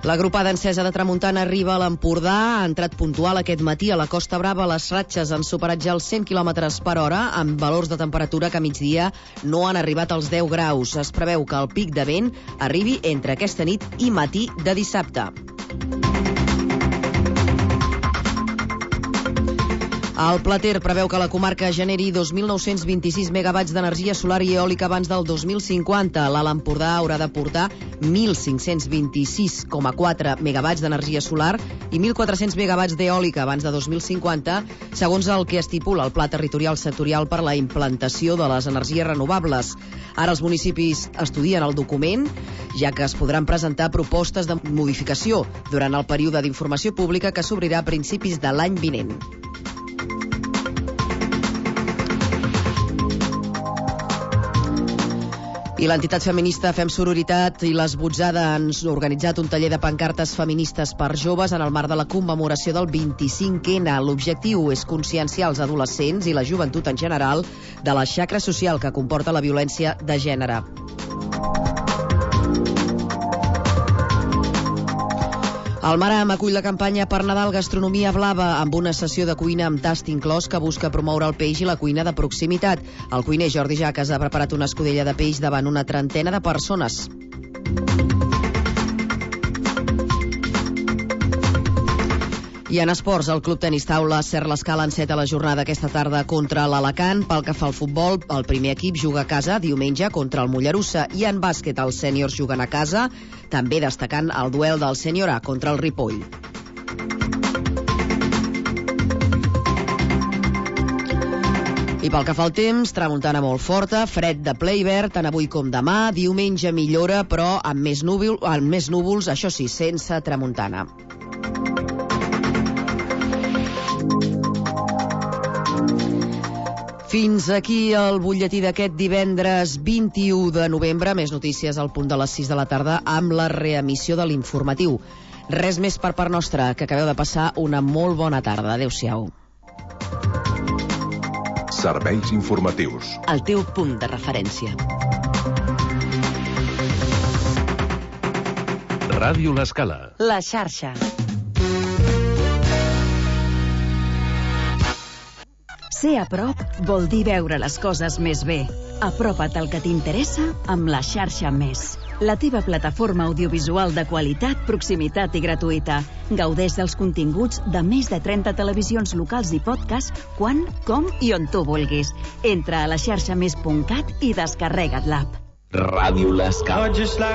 L'agrupada encesa de tramuntana arriba a l'Empordà, ha entrat puntual aquest matí a la Costa Brava. Les ratxes han superat ja els 100 km per hora, amb valors de temperatura que a migdia no han arribat als 10 graus. Es preveu que el pic de vent arribi entre aquesta nit i matí de dissabte. El Plater preveu que la comarca generi 2.926 megawatts d'energia solar i eòlica abans del 2050. L'Alt Empordà haurà d'aportar 1.526,4 megawatts d'energia solar i 1.400 megawatts d'eòlica abans de 2050, segons el que estipula el Pla Territorial Sectorial per la implantació de les energies renovables. Ara els municipis estudien el document, ja que es podran presentar propostes de modificació durant el període d'informació pública que s'obrirà a principis de l'any vinent. I l'entitat feminista Fem Sororitat i l'Esbotzada han organitzat un taller de pancartes feministes per joves en el marc de la commemoració del 25N. L'objectiu és conscienciar els adolescents i la joventut en general de la xacra social que comporta la violència de gènere. El Maram acull la campanya per Nadal Gastronomia Blava amb una sessió de cuina amb tast inclòs que busca promoure el peix i la cuina de proximitat. El cuiner Jordi Jaques ha preparat una escudella de peix davant una trentena de persones. I en esports, el Club Tenis Taula Ser l'Escala enceta la jornada aquesta tarda contra l'Alacant. Pel que fa al futbol, el primer equip juga a casa diumenge contra el Mollerussa, i en bàsquet els sèniors juguen a casa, també destacant el duel del sènior A contra el Ripoll. I pel que fa al temps, tramuntana molt forta, fred de ple hivern, tant avui com demà. Diumenge millora, però amb més núvols, això sí, sense tramuntana. Fins aquí el butlletí d'aquest divendres 21 de novembre. Més notícies al punt de les 6 de la tarda amb la reemissió de l'informatiu. Res més per part nostra, que acabeu de passar una molt bona tarda. Adéu-siau. Serveis informatius. El teu punt de referència. Ràdio L'Escala. La xarxa. Ser a prop vol dir veure les coses més bé. Apropa't al que t'interessa amb la xarxa Més. La teva plataforma audiovisual de qualitat, proximitat i gratuïta. Gaudeix dels continguts de més de 30 televisions locals i podcast quan, com i on tu vulguis. Entra a laxarxamés.cat i descarrega't l'app. Ràdio L'Escala.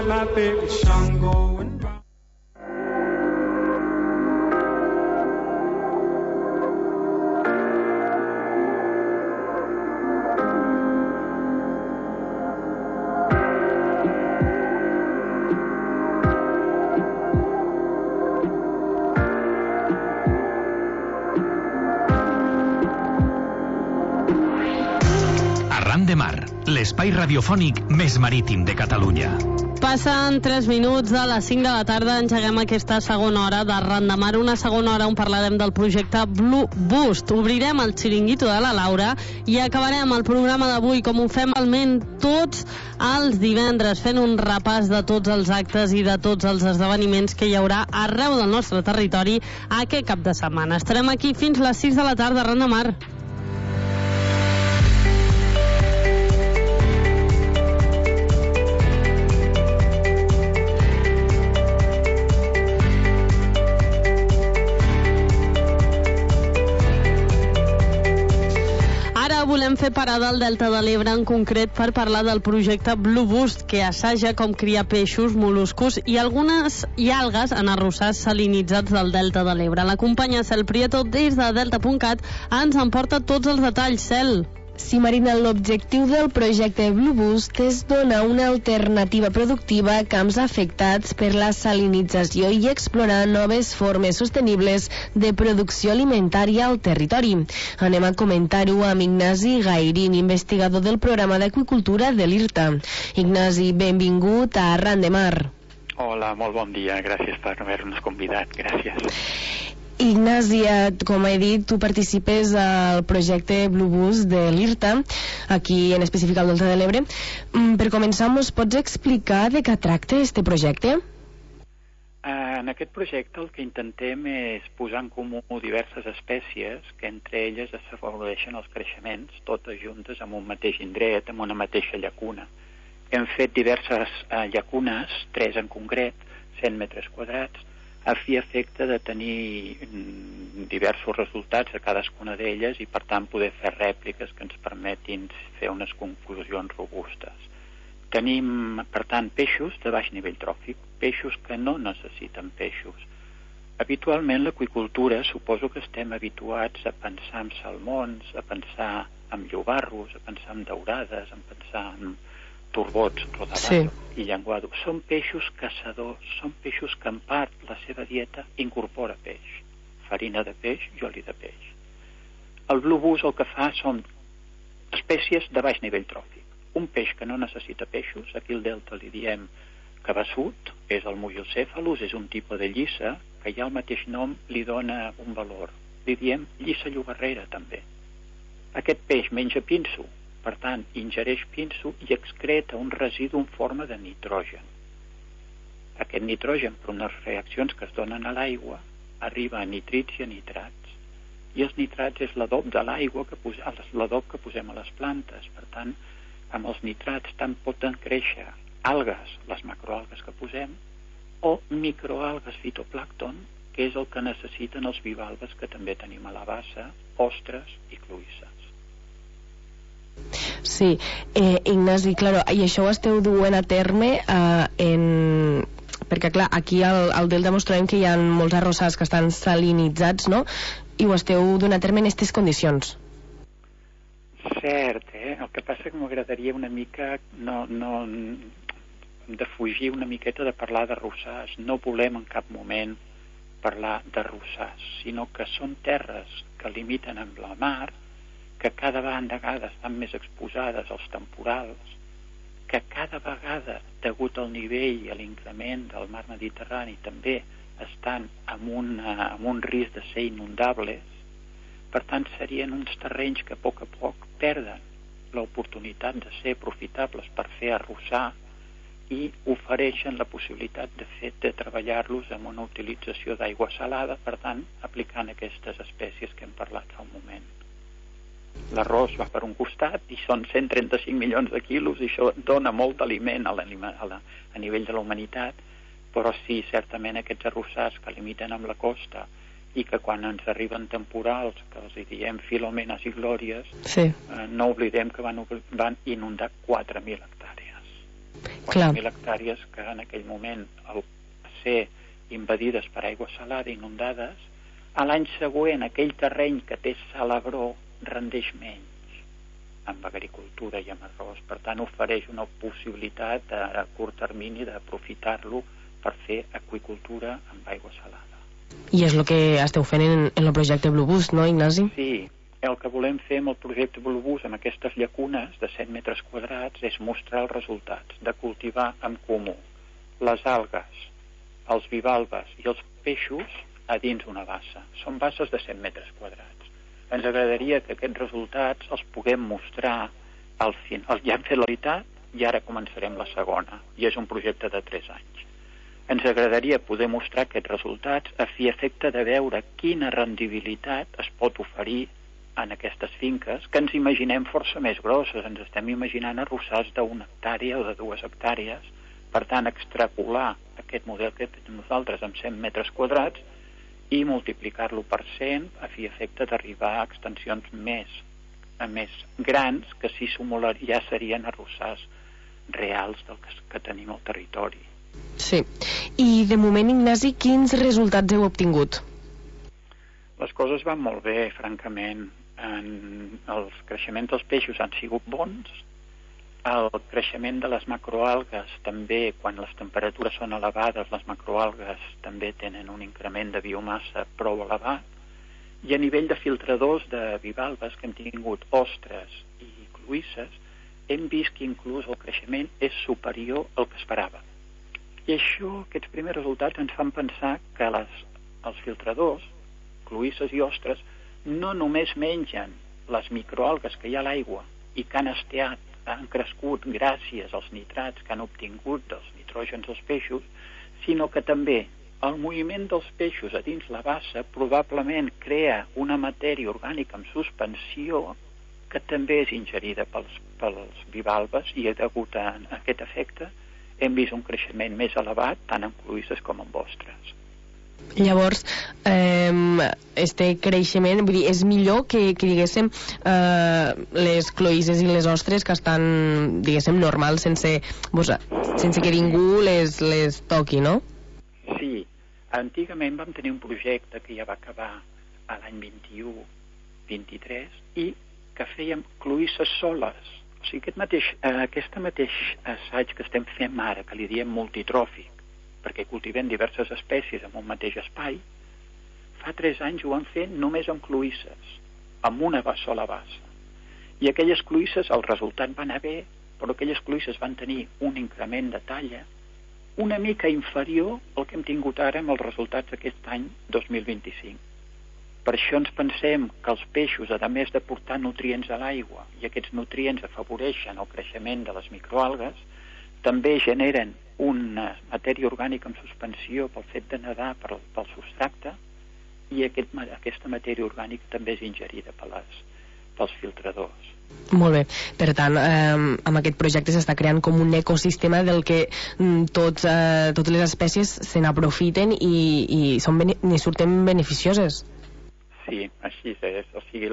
L'espai radiofònic més marítim de Catalunya. Passen 3 minuts de les 5 de la tarda, engeguem aquesta segona hora d'Arran de Mar, una segona hora on parlarem del projecte Blue Boost. Obrirem el xiringuito de la Laura i acabarem el programa d'avui com ho fem almenys tots els divendres, fent un repàs de tots els actes i de tots els esdeveniments que hi haurà arreu del nostre territori aquest cap de setmana. Estarem aquí fins les 6 de la tarda, Arran de Mar. Volem fer parada al Delta de l'Ebre, en concret per parlar del projecte Blue Boost, que assaja com criar peixos, mol·luscos i algunes algues en arrossars salinitzats del Delta de l'Ebre. La companya Cel Prieto, des de delta.cat, ens en porta tots els detalls. Cel. Sí, Marina, l'objectiu del projecte Blue Boost és donar una alternativa productiva a camps afectats per la salinització i explorar noves formes sostenibles de producció alimentària al territori. Anem a comentar-ho amb Ignasi Gairín, investigador del programa d'Aqüicultura de l'IRTA. Ignasi, benvingut a Arran de Mar. Hola, molt bon dia, gràcies per haver-nos convidat, gràcies. Ignasi, com he dit, tu participes al projecte Blue Boost de l'IRTA, aquí en específic al Delta de l'Ebre. Per començar, ens pots explicar de què tracta este projecte? En aquest projecte el que intentem és posar en comú diverses espècies que entre elles s'afavoreixen els creixements, totes juntes en un mateix indret, en una mateixa llacuna. Hem fet diverses llacunes, 3 en concret, 100 metres quadrats, a fi efecte de tenir diversos resultats a cadascuna d'elles i per tant poder fer rèpliques que ens permetin fer unes conclusions robustes. Tenim, per tant, peixos de baix nivell tròfic, peixos que no necessiten peixos. Habitualment l'aqüicultura suposo que estem habituats a pensar en salmons, a pensar en llobarros, a pensar en daurades, a pensar en turbots, rodaballo i llenguado. Són peixos caçadors, són peixos que en part la seva dieta incorpora peix, farina de peix i oli de peix. El Blue Bus el que fa són espècies de baix nivell tròfic. Un peix que no necessita peixos, aquí al delta li diem cabeçut, és el Muyocéphalus, és un tipus de llissa que ja el mateix nom li dona un valor. Li diem llissa llobarrera també. Aquest peix menja pinso, per tant, ingereix pinso i excreta un residu en forma de nitrogen. Aquest nitrogen, per unes reaccions que es donen a l'aigua, arriba a nitrits i a nitrats. I els nitrats és l'adob de l'aigua, l'adob que posem a les plantes. Per tant, amb els nitrats tant poden créixer algues, les macroalgues que posem, o microalgues fitoplàncton, que és el que necessiten els bivalves que també tenim a la bassa, ostres i cloïsses. Sí, Ignasi, claro, i això ho esteu duent a terme perquè clar, aquí al Delta demostrem que hi ha molts arrossars que estan salinitzats, no? I ho esteu duent a terme en aquestes condicions. Cert, el que passa que m'agradaria una mica de fugir una miqueta de parlar d'arrossars. No volem en cap moment parlar d'arrossars, sinó que són terres que limiten amb la mar, que cada vegada estan més exposades als temporals, que cada vegada, degut al nivell i a l'increment del mar Mediterrani, també estan amb un risc de ser inundables. Per tant, serien uns terrenys que a poc perden l'oportunitat de ser aprofitables per fer arrossar i ofereixen la possibilitat de treballar-los amb una utilització d'aigua salada, per tant, aplicant aquestes espècies que hem parlat fa un moment. L'arròs va per un costat i són 135 milions de quilos i això dona molt d'aliment a nivell de la humanitat, però sí, certament aquests arrossars que limiten amb la costa i que quan ens arriben temporals, que els diem Filomenes i Glòries, no oblidem que van inundar 4.000 hectàrees. 4.000 hectàrees que en aquell moment, al ser invadides per aigua salada, inundades, a l'any següent aquell terreny que té salabró rendeix menys amb agricultura i amb arròs. Per tant, ofereix una possibilitat a curt termini d'aprofitar-lo per fer aqüicultura amb aigua salada. I és el que esteu fent en el projecte Blue Bus, no, Ignasi? Sí, el que volem fer amb el projecte Blue Bus, amb aquestes llacunes de 100 metres quadrats, és mostrar els resultats de cultivar en comú les algues, els bivalves i els peixos a dins una bassa. Són basses de 100 metres quadrats. Ens agradaria que aquests resultats els puguem mostrar al final. Ja hem fet la veritat i ara començarem la segona, i és un projecte de 3 anys. Ens agradaria poder mostrar aquests resultats a fi efecte de veure quina rendibilitat es pot oferir en aquestes finques, que ens imaginem força més grosses. Ens estem imaginant arrossars d'1 hectàrea o de 2 hectàrees. Per tant, extrapolar aquest model que tenim nosaltres amb 100 metres quadrats i multiplicar-lo per 100 a fi efecte d'arribar a extensions més grans, que si ja serien arrossars reals del que tenim al territori. Sí. I de moment, Ignasi, quins resultats heu obtingut? Les coses van molt bé, francament. Els creixements dels peixos han sigut bons. El creixement de les macroalgues també, quan les temperatures són elevades, les macroalgues també tenen un increment de biomassa prou elevat. I a nivell de filtradors de bivalves, que hem tingut ostres i cloïsses, hem vist que inclús el creixement és superior al que esperava. I això, aquests primers resultats, ens fan pensar que els filtradors, cloïsses i ostres, no només mengen les microalgues que hi ha a l'aigua i que han crescut gràcies als nitrats que han obtingut dels nitrògens dels peixos, sinó que també el moviment dels peixos a dins la bassa probablement crea una matèria orgànica en suspensió que també és ingerida pels bivalves, i degut a aquest efecte hem vist un creixement més elevat tant en cloïsses com en ostres. Llavors, este creixement, vull dir, és millor que diguéssim, les cloïsses i les ostres que estan, diguéssim, normals, sense que ningú les toqui, no? Sí, antigament vam tenir un projecte que ja va acabar a l'any 21-23 i que fèiem cloïsses soles. O sigui, aquest mateix assaig que estem fent ara, que li diem multitròfic, perquè cultivem diverses espècies en un mateix espai, fa 3 anys ho vam fer només amb cloïsses, amb una sola bassa. I aquelles cloïsses, el resultat va anar bé, però aquelles cloïsses van tenir un increment de talla una mica inferior al que hem tingut ara amb els resultats d'aquest any 2025. Per això ens pensem que els peixos, a més de portar nutrients a l'aigua, i aquests nutrients afavoreixen el creixement de les microalgues, també generen una matèria orgànica en suspensió pel fet de nedar pel substracte, i aquesta matèria orgànica també és ingerida pels filtradors. Molt bé. Per tant, amb aquest projecte s'està creant com un ecosistema del que totes les espècies se n'aprofiten i surten beneficioses. Sí, així és. O sigui,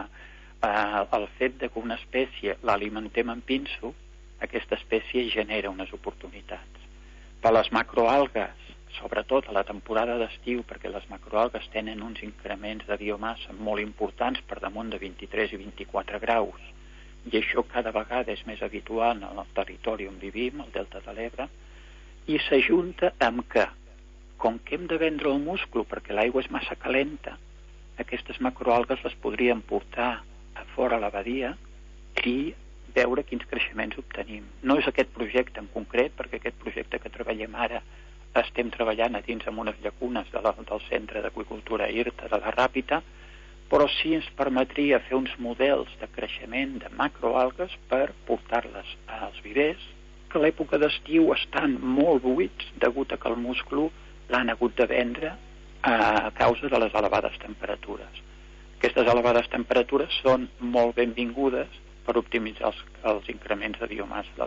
el fet que una espècie l'alimentem amb pinso, aquesta espècie genera unes oportunitats. Per les macroalgues, sobretot a la temporada d'estiu, perquè les macroalgues tenen uns increments de biomassa molt importants per damunt de 23 i 24 graus, i això cada vegada és més habitual en el territori on vivim, el Delta de l'Ebre, i s'ajunta amb que, com que hem de vendre el musclo perquè l'aigua és massa calenta, aquestes macroalgues les podríem portar a fora a la badia i veure quins creixements obtenim. No és aquest projecte en concret, perquè aquest projecte que treballem ara estem treballant a dins amb unes llacunes del Centre d'Aqüicultura IRTA de la Ràpita, però sí ens permetria fer uns models de creixement de macroalgues per portar-les als vivers, que a l'època d'estiu estan molt buits degut a que el musclo l'han hagut de vendre a causa de les elevades temperatures. Aquestes elevades temperatures són molt benvingudes per optimitzar els increments de biomassa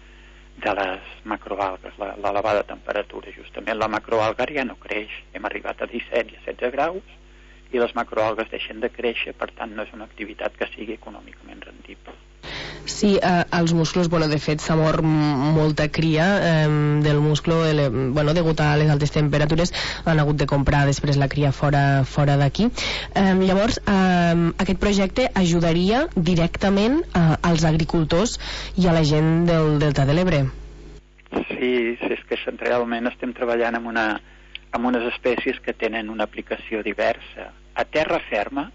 de les macroalgues, l'elevada temperatura. Justament la macroalga ja no creix, hem arribat a 17 i a 16 graus i les macroalgues deixen de créixer, per tant no és una activitat que sigui econòmicament rendible. Sí, els musclos, de fet s'ha mort molta cria del musclo, degut a les altes temperatures han hagut de comprar després la cria fora d'aquí. Llavors, aquest projecte ajudaria directament als agricultors i a la gent del Delta de l'Ebre? Sí, és que realment estem treballant amb unes espècies que tenen una aplicació diversa. A terra ferma,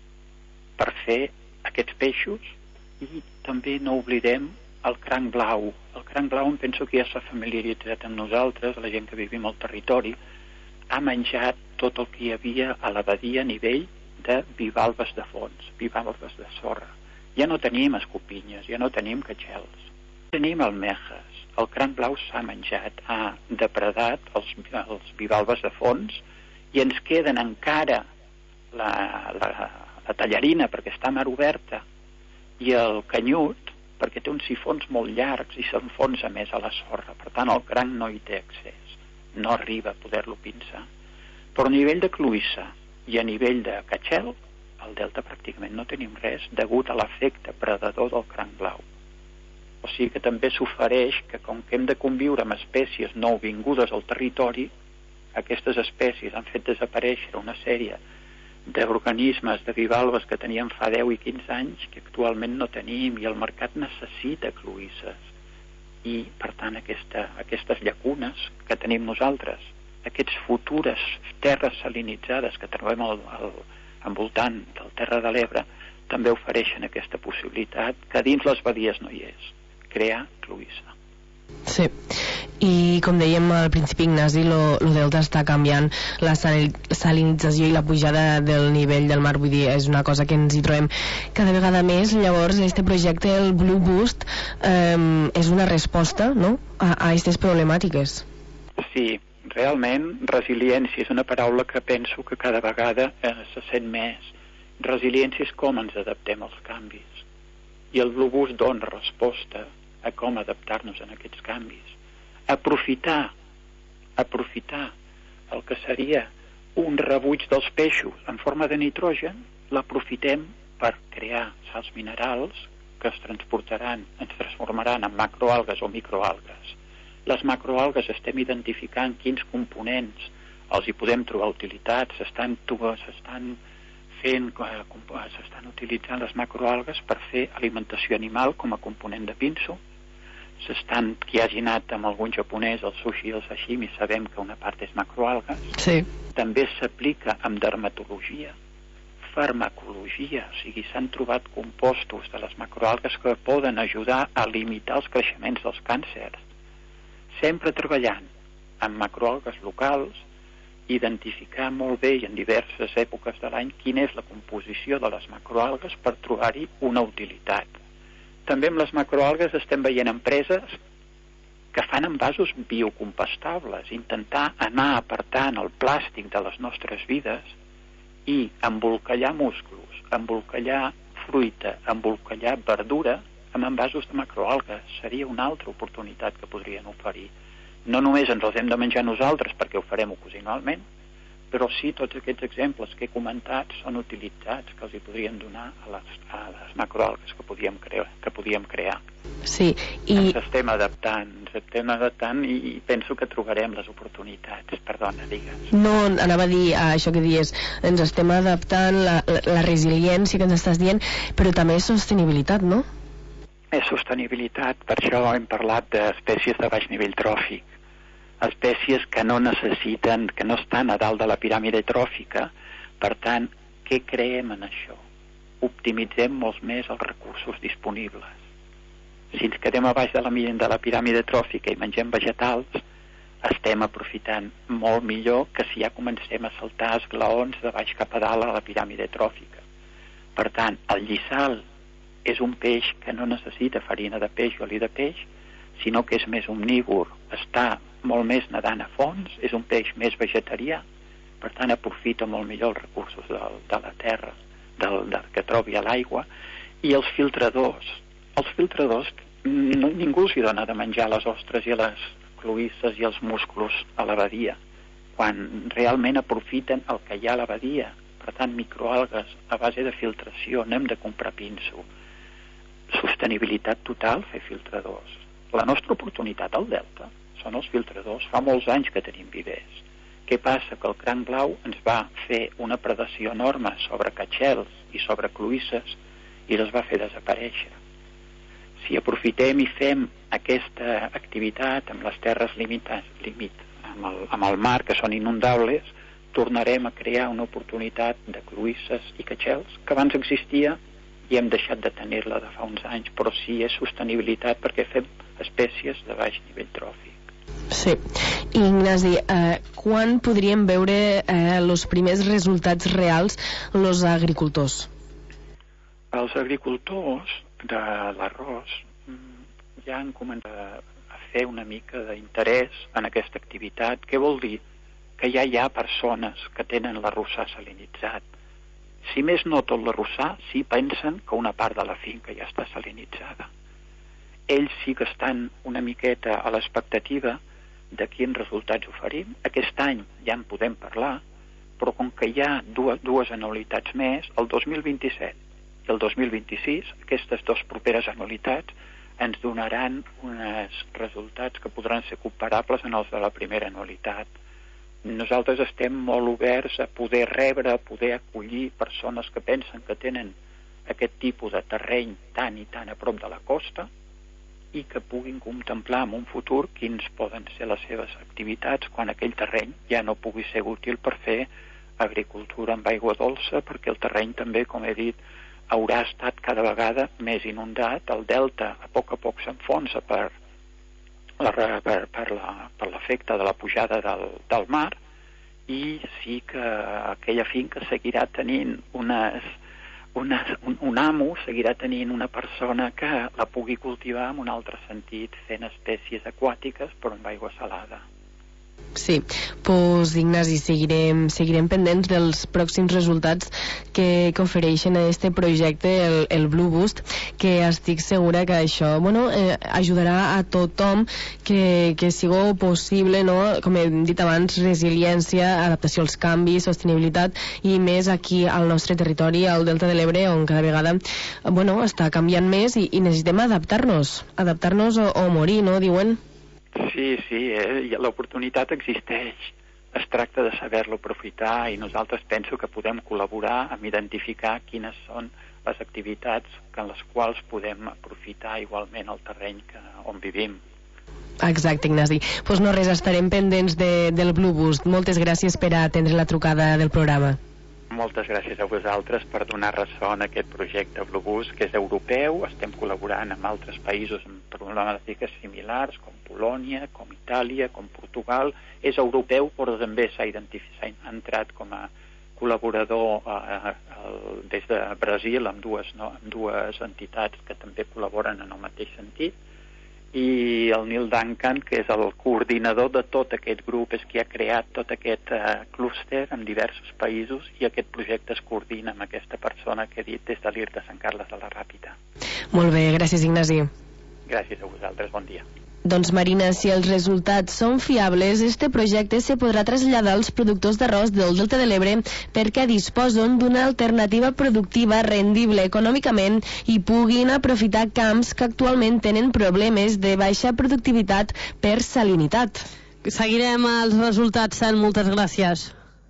per fer aquests peixos, i també no oblidem el cranc blau. El cranc blau em penso que ja s'ha familiaritzat amb nosaltres, la gent que vivim al territori, ha menjat tot el que hi havia a la badia a nivell de bivalves de fons, bivalves de sorra. Ja no tenim escopinyes, ja no tenim catxels, tenim almejes. El cranc blau s'ha menjat, ha depredat els bivalves de fons i ens queden encara la tallarina perquè està a mar oberta i el canyut perquè té uns sifons molt llargs i s'enfonsa més a la sorra. Per tant, el cranc no hi té accés, no arriba a poder-lo pinçar. Però a nivell de cloïssa i a nivell de catxel, al delta pràcticament no tenim res degut a l'efecte predador del cranc blau. O sigui que també s'ofereix que, com que hem de conviure amb espècies nouvingudes al territori, aquestes espècies han fet desaparèixer una sèrie d'organismes, de bivalves que teníem fa 10 i 15 anys, que actualment no tenim, i el mercat necessita cloïsses. I, per tant, aquestes llacunes que tenim nosaltres, aquestes futures terres salinitzades que trobem al voltant del Terra de l'Ebre, també ofereixen aquesta possibilitat que dins les badies no hi és, crear cloïssa. Sí, i com dèiem al principi, Ignasi, el delta està canviant, la salinització i la pujada del nivell del mar, vull dir, és una cosa que ens hi trobem cada vegada més. Llavors, este projecte, el Blue Boost, és una resposta, no?, a aquestes problemàtiques. Sí, realment resiliència és una paraula que penso que cada vegada se sent més. Resiliència és com ens adaptem als canvis. I el Blue Boost dona resposta a com adaptar-nos a aquests canvis. Aprofitar el que seria un rebuig dels peixos en forma de nitrogen, l'aprofitem per crear sals minerals que ens transformaran en macroalgues o microalgues. Les macroalgues estem identificant quins components els hi podem trobar utilitat, s'estan utilitzant les macroalgues per fer alimentació animal com a component de pinso. Qui hagi anat amb algun japonès, el sushi i el sashimi, sabem que una part és macroalgues. Sí. També s'aplica en dermatologia, farmacologia, o sigui, s'han trobat compostos de les macroalgues que poden ajudar a limitar els creixements dels càncers. Sempre treballant amb macroalgues locals, identificar molt bé i en diverses èpoques de l'any quina és la composició de les macroalgues per trobar-hi una utilitat. També amb les macroalgues estem veient empreses que fan envasos biocompostables, intentar anar apartant el plàstic de les nostres vides i embolcallar musclos, embolcallar fruita, embolcallar verdura amb envasos de macroalgues. Seria una altra oportunitat que podrien oferir. No només ens els hem de menjar nosaltres perquè ho farem ocasionalment, però sí tots aquests exemples que he comentat són utilitzats que els hi podrien donar a les macroalgues que podíem crear. Sí, i... Ens estem adaptant i penso que trobarem les oportunitats. Perdona, digues. No, anava a dir això que dius, ens estem adaptant, la resiliència que ens estàs dient, però també és sostenibilitat, no? És sostenibilitat, per això hem parlat d'espècies de baix nivell tròfic. Espècies que no necessiten, que no estan a dalt de la piràmide tròfica. Per tant, què creem en això? Optimitzem molts més els recursos disponibles. Si ens quedem a baix de la piràmide tròfica i mengem vegetals, estem aprofitant molt millor que si ja comencem a saltar esglaons de baix cap a dalt a la piràmide tròfica. Per tant, el lliçal és un peix que no necessita farina de peix o oli de peix, sinó que és més omnívor, està molt més nedant a fons, és un peix més vegetarià, per tant aprofita molt millor els recursos de la terra, que trobi a l'aigua. I els filtradors ningú els hi dona de menjar les ostres i les cloïsses i els musclos a la badia, quan realment aprofiten el que hi ha a la badia. Per tant, microalgues a base de filtració, no hem de comprar pinso. Sostenibilitat total, fer filtradors. La nostra oportunitat al Delta són els filtradors. Fa molts anys que tenim vivers. Què passa? Que el cranc blau ens va fer una predació enorme sobre catxels i sobre cloïsses i les va fer desaparèixer. Si aprofitem i fem aquesta activitat amb les terres amb el mar, que són inundables, tornarem a crear una oportunitat de cloïsses i catxels que abans existia i hem deixat de tenir-la de fa uns anys, però sí és sostenibilitat perquè fem espècies de baix nivell tròfic. Sí. Ignasi, quan podríem veure els primers resultats reals els agricultors? Els agricultors de l'arròs ja han començat a fer una mica d'interès en aquesta activitat. Què vol dir? Que ja hi ha persones que tenen l'arrossar salinitzat. Si més no tot l'arrossar, sí pensen que una part de la finca ja està salinitzada. Ells sí que estan una miqueta a l'expectativa de quins resultats oferim. Aquest any ja en podem parlar, però com que hi ha dues anualitats més, el 2027 i el 2026, aquestes dues properes anualitats ens donaran uns resultats que podran ser comparables en els de la primera anualitat. Nosaltres estem molt oberts a poder rebre, a poder acollir persones que pensen que tenen aquest tipus de terreny tan i tan a prop de la costa i que puguin contemplar en un futur quins poden ser les seves activitats quan aquell terreny ja no pugui ser útil per fer agricultura amb aigua dolça, perquè el terreny també, com he dit, haurà estat cada vegada més inundat. El delta a poc s'enfonsa per l'efecte de la pujada del mar, i sí que aquella finca seguirà tenint un amo, seguirà tenint una persona que la pugui cultivar en un altre sentit, fent espècies aquàtiques però amb aigua salada. Sí, doncs Ignasi, seguirem pendents dels pròxims resultats que ofereixen aquest projecte, el Blue Boost, que estic segura que això ajudarà a tothom que sigui possible, no? Com he dit abans, resiliència, adaptació als canvis, sostenibilitat, i més aquí al nostre territori, al Delta de l'Ebre, on cada vegada està canviant més i necessitem adaptar-nos o morir, no? Diuen. Sí, l'oportunitat existeix. Es tracta de saber-lo aprofitar i nosaltres penso que podem col·laborar amb identificar quines són les activitats en les quals podem aprofitar igualment el terreny on vivim. Exacte, Ignasi. Doncs no res, estarem pendents del Blue Boost. Moltes gràcies per atendre la trucada del programa. Moltes gràcies a vosaltres per donar ressò a aquest projecte Blue Boost, que és europeu. Estem col·laborant amb altres països amb problemàtiques similars, com Polònia, com Itàlia, com Portugal. És europeu, però també s'ha entrat com a col·laborador des de Brasil amb dues entitats que també col·laboren en el mateix sentit. I el Neil Duncan, que és el coordinador de tot aquest grup, és qui ha creat tot aquest clúster en diversos països, i aquest projecte es coordina amb aquesta persona que he dit des de l'IR de Sant Carles de la Ràpita. Molt bé, gràcies, Ignasi. Gràcies a vosaltres, bon dia. Doncs Marina, si els resultats són fiables, este projecte se podrà traslladar als productors d'arròs del Delta de l'Ebre perquè disposen d'una alternativa productiva rendible econòmicament i puguin aprofitar camps que actualment tenen problemes de baixa productivitat per salinitat. Seguirem els resultats, Cel, moltes gràcies.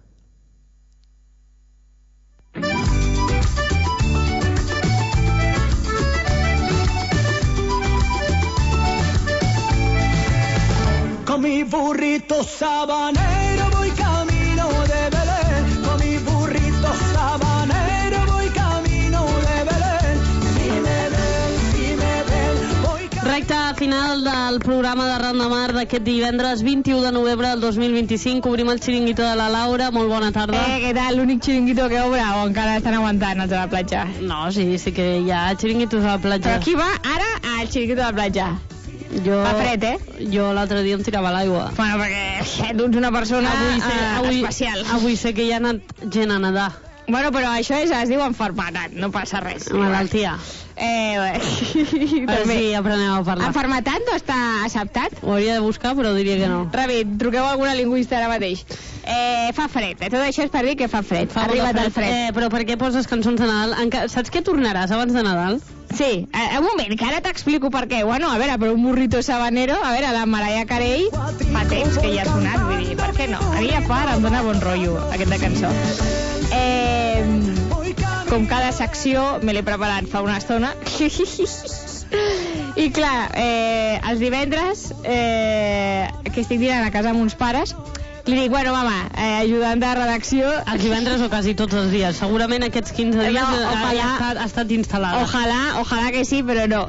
Con mi burrito sabanero voy camino de Belén. Con mi burrito sabanero voy camino de Belén. Si me ven, voy camino. Recta final del programa de Ran de Mar d'aquest divendres 21 de novembre del 2025. Obrim el xiringuito de la Laura. Molt bona tarda. Què tal? L'únic xiringuito que obre o encara estan aguantant els de la platja? No, sí que hi ha xiringuitos a la platja. Però qui va ara al xiringuito de la platja? Fa fred, Jo l'altre dia em tirava a l'aigua. Bueno, perquè tu ets una persona especial. Avui sé que hi ha anat gent a nedar. Bueno, però això es diu enfermetat, no passa res. Malaltia. Ara sí, aprenem a parlar. Enfermetat no està acceptat? Ho hauria de buscar, però diria que no. Ràpid, truqueu a alguna lingüista ara mateix. Fa fred, tot això és per dir que fa fred. Ha arribat el fred. Però per què poses cançons de Nadal? Saps què tornaràs abans de Nadal? Sí, un moment, que ara t'explico per què. Bueno, a veure, però un burrito sabanero, a veure, la Mariah Carey fa temps que ja ha sonat, vull dir, per què no? A mi a part em dona bon rotllo aquesta cançó. Com cada secció me l'he preparat fa una estona. I clar, els divendres que estic dinant a casa amb uns pares, li dic, bueno, mama, ajudant de redacció... Els divendres o quasi tots els dies. Segurament aquests 15 dies ha estat instal·lada. Ojalà que sí, però no.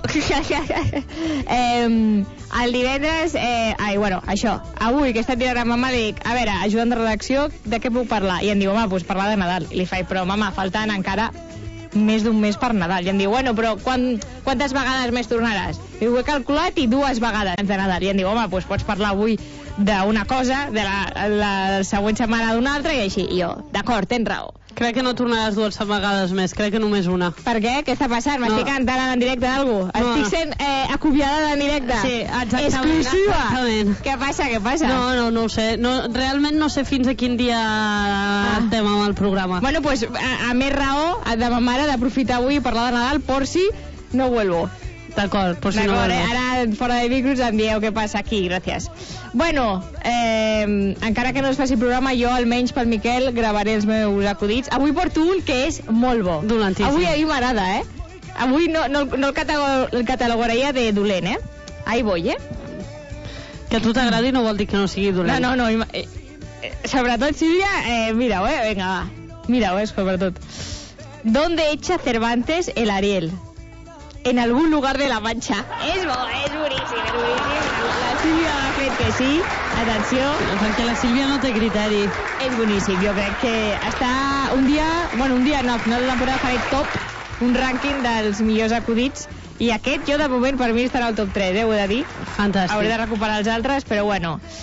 El divendres... bueno, això. Avui, que he estat tirant amb mama, li dic, a veure, ajudant de redacció, de què puc parlar? I em diu, home, doncs parlar de Nadal. I li faig, però, mama, faltant encara més d'un mes per Nadal. I em diu, bueno, però quantes vegades més tornaràs? I ho he calculat i 2 vegades de Nadal. I em diu, home, doncs pots parlar avui d'una cosa, de la següent setmana d'una altra, i així. I jo, d'acord, tens raó. Crec que no tornaràs 2 vegades més, crec que només una. Per què? Què està passant? M'estic entrant en directe d'algú? Estic sent acomiadada en directe? Sí, exactament. Exclusiva? Exactament. Què passa? No ho sé. Realment no sé fins a quin dia estem amb el programa. Bueno, pues a més raó de ma mare d'aprofitar avui i parlar de Nadal por si no vuelvo. D'acord, por si no vuelvo. Ara fora de micros em dieu què passa aquí, gràcies. Bueno, encara que no es faci programa, jo almenys pel Miquel gravaré els meus acudits. Avui porto un que és molt bo. Dolentíssim. Avui a mi m'agrada, Avui no el catalogaria de dolent, Ahí voy, Que a tu t'agradi no vol dir que no sigui dolent. No. Sobretot, Sílvia, mira-ho, venga, va. Mira-ho, sobretot. ¿Dónde echa Cervantes el Ariel? En algún lugar de la Mancha. És boníssim. La Sílvia ha fet que sí. Atenció. Perquè la Sílvia no té criteri. És boníssim. Jo crec que està un dia no, al final de la temporada faré un rànquing dels millors acudits, i aquest jo de moment per mi estarà al top 3, ho he de dir. Fantàstic. Hauré de recuperar els altres, però bueno.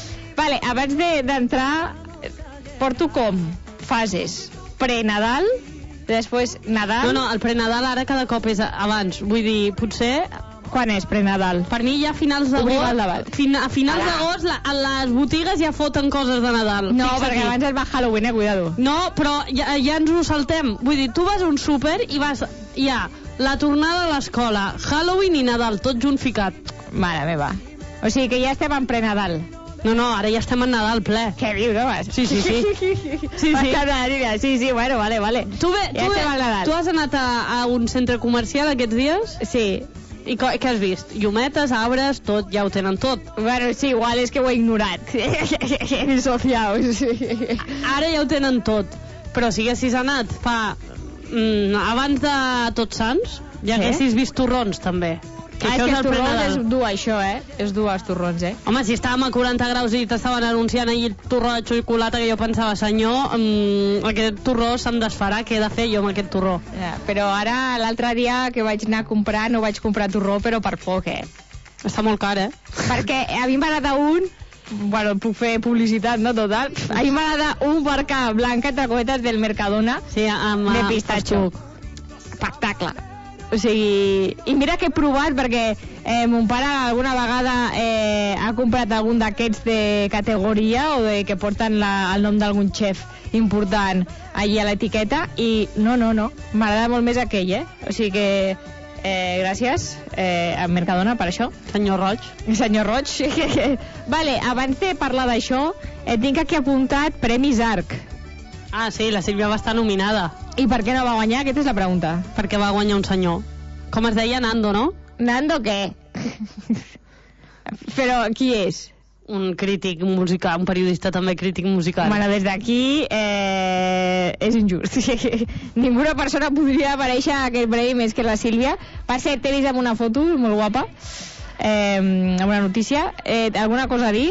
Vale, abans d'entrar, porto com fases pre-Nadal, després Nadal... No, el pre-Nadal ara cada cop és abans. Vull dir, potser... Quan és pre-Nadal? Per mi ja a finals d'agost... A finals d'agost a les botigues ja foten coses de Nadal. No, perquè abans es va Halloween, cuidado. No, però ja ens ho saltem. Vull dir, tu vas a un súper i vas... Ja, la tornada a l'escola, Halloween i Nadal, tot junt ficat. Mare meva. O sigui que ja estem en pre-Nadal. No, ara ja estem en Nadal ple. Què dius, home? Sí. Sí, bueno, vale. Tu has anat a un centre comercial aquests dies? Sí. I què has vist? Llumetes, arbres, tot, ja ho tenen tot. Bueno, sí, igual és que ho he ignorat. Ara ja ho tenen tot. Però si haguessis anat abans de Tots Sants, ja haguessis vist torrons, també. És que els torrons és dur, això, És dur, els torrons, Home, si estàvem a 40 graus i t'estaven anunciant ahir el torró de xocolata, que jo pensava, senyor, aquest torró se'm desfarà, què he de fer jo amb aquest torró? Però ara, l'altre dia que vaig anar a comprar, no vaig comprar torró, però per poc, Està molt car, Perquè a mi m'ha anat un... Bueno, puc fer publicitat, no, total. A mi m'ha anat un barca blanca, entre cometes, del Mercadona, de pistatxo. Espectacle. O sigui, i mira que he provat, perquè mon pare alguna vegada ha comprat algun d'aquests de categoria o de que porten el nom d'algun xef important allí a l'etiqueta, i no, m'agrada molt més aquell, O sigui que gràcies a Mercadona per això. Senyor Roig. Vale, abans de parlar d'això, tinc aquí apuntat Premis ARC. Ah, sí, la Sílvia va estar nominada. I per què no va guanyar? Aquesta és la pregunta. Perquè va guanyar un senyor. Com es deia, Nando, no? Nando què? Però qui és? Un crític musical, un periodista també crític musical. Bueno, des d'aquí és injust. Ninguna persona podria aparèixer a aquest premi més que la Sílvia. Per cert, t'he vist amb una foto molt guapa, amb una notícia. Alguna cosa a dir?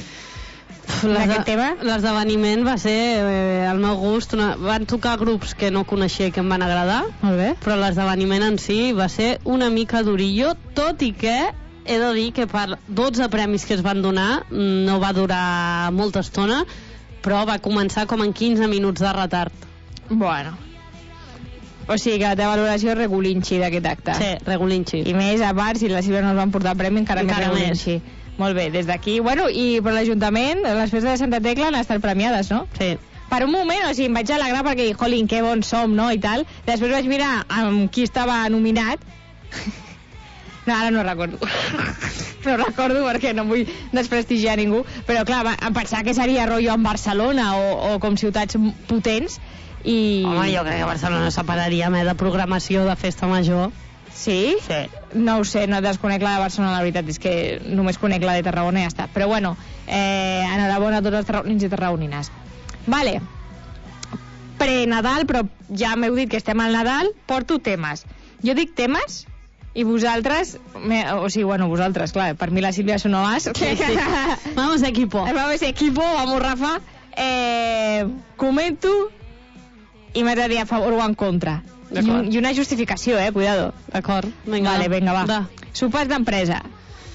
L'esdeveniment va ser al meu gust. Van tocar grups que no coneixia i que em van agradar. Molt bé. Però l'esdeveniment en si va ser una mica durillo, tot i que he de dir que per 12 premis que es van donar no va durar molta estona, però va començar com en 15 minuts de retard. Bueno, o sigui que la teva valoració és regulinxi d'aquest acte. Sí, regulinxi. I més, a part, si la Sílvia no ens van portar premi, encara més regulinxi. Molt bé, des d'aquí, bueno, i per l'Ajuntament, les festes de Santa Tecla han estat premiades, no? Sí. Per un moment, o sigui, em vaig alegrar perquè, jolín, que bons som, no?, i tal. Després vaig mirar amb qui estava nominat. No, ara no recordo. No recordo perquè no vull desprestigiar ningú, però clar, em pensava que seria rotllo en Barcelona o com ciutats potents, i... Home, jo crec que Barcelona separaria de programació de festa major. Sí? Sí. No ho sé, no desconec la de Barcelona, la veritat és que només conec la de Tarragona i ja està. Però bueno, enhorabona a tots els tarragonins i tarragonines. Vale. Pre-Nadal, però ja m'heu dit que estem al Nadal, porto temes. Jo dic temes i vosaltres, o sigui, bueno, vosaltres, clar, per mi la Sílvia és una as. Sí. Vamos equipo. Vamos Rafa. Comento i m'agradaria a favor o en contra. I una justificació, cuidado. D'acord, vinga. Vale, vinga, va. Sopars d'empresa.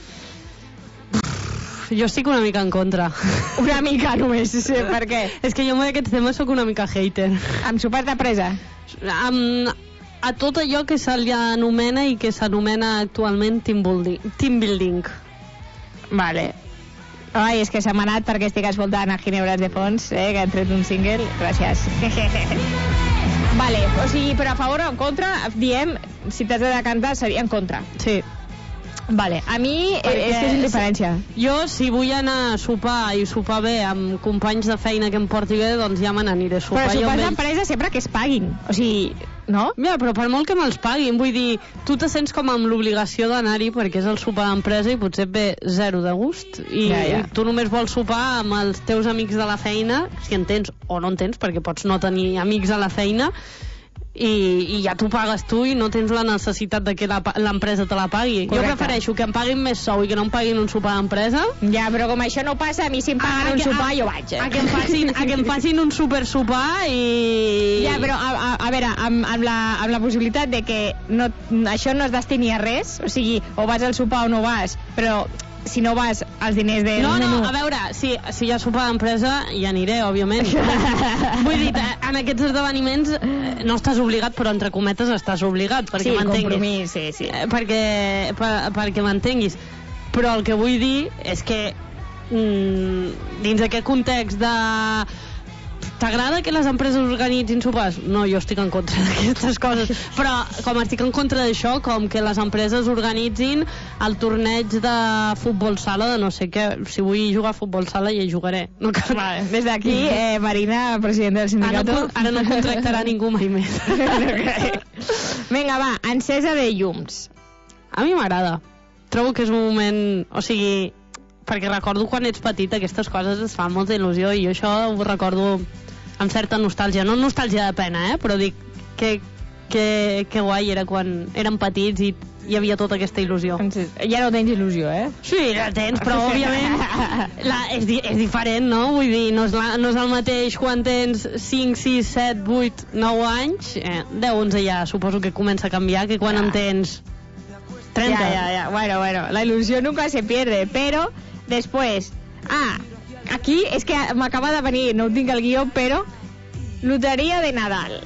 Jo estic una mica en contra. Una mica només, sí, per què? És que jo amb aquests temes sóc una mica hater. Amb sopars d'empresa? A tot allò que se li anomena i que s'anomena actualment team building. Vale. Ai, és que s'ha manat perquè estic escoltant a Ginebras de fons, que han tret un single. Gràcies. Vale, o sigui, però a favor o en contra, diem, si t'has de decantar, seria en contra. Sí. Vale, a mi és que és indiferència. Jo, si vull anar a sopar i sopar bé amb companys de feina que em porti bé, doncs ja me n'aniré a sopar. Però sopars d'empresa sempre que es paguin, o sigui, no? Ja, però per molt que me'ls paguin, vull dir, tu te sents com amb l'obligació d'anar-hi perquè és el sopar d'empresa i potser et ve zero de gust i tu només vols sopar amb els teus amics de la feina, si en tens o no en tens, perquè pots no tenir amics a la feina, i ja t'ho pagues tu i no tens la necessitat de que l'empresa te la pagui. Correcte. Jo prefereixo que em paguin més sou i que no em paguin un sopar d'empresa. Ja, però com això no passa, a mi si em paguen un sopar jo vaig. A que em facin un super sopar i... Ja, però a veure, amb la possibilitat de que això no es destini a res, o sigui, o vas al sopar o no vas, però si no vas als diners de... No, a veure, si hi ha sopar d'empresa hi aniré, òbviament. Vull dir, en aquests esdeveniments no estàs obligat, però entre cometes estàs obligat, perquè m'entenguis. Sí. Perquè m'entenguis. Però el que vull dir és que dins d'aquest context de... T'agrada que les empreses organitzin sopars? No, jo estic en contra d'aquestes coses, però com estic en contra d'això, com que les empreses organitzin el torneig de futbol sala de no sé què, si vull jugar a futbol sala ja hi jugaré. No cal... Vale. Des d'aquí, Marina, presidenta del sindicato... Ara no contractarà ningú mai més. Vinga, va, encesa de llums. A mi m'agrada. Trobo que és un moment... O sigui, perquè recordo quan ets petit aquestes coses es fan molta il·lusió i jo això ho recordo amb certa nostàlgia. No nostàlgia de pena, però dic que guai era quan érem petits i hi havia tota aquesta il·lusió. Ja no tens il·lusió, Sí, la tens, però òbviament és diferent, no? Vull dir, no és el mateix quan tens 5, 6, 7, 8, 9 anys, 10, 11 ja suposo que comença a canviar, que quan en tens 30. Ya. Bueno, la ilusión nunca se pierde, pero después... aquí és que m'acaba de venir, no ho tinc al guió, però loteria de Nadal.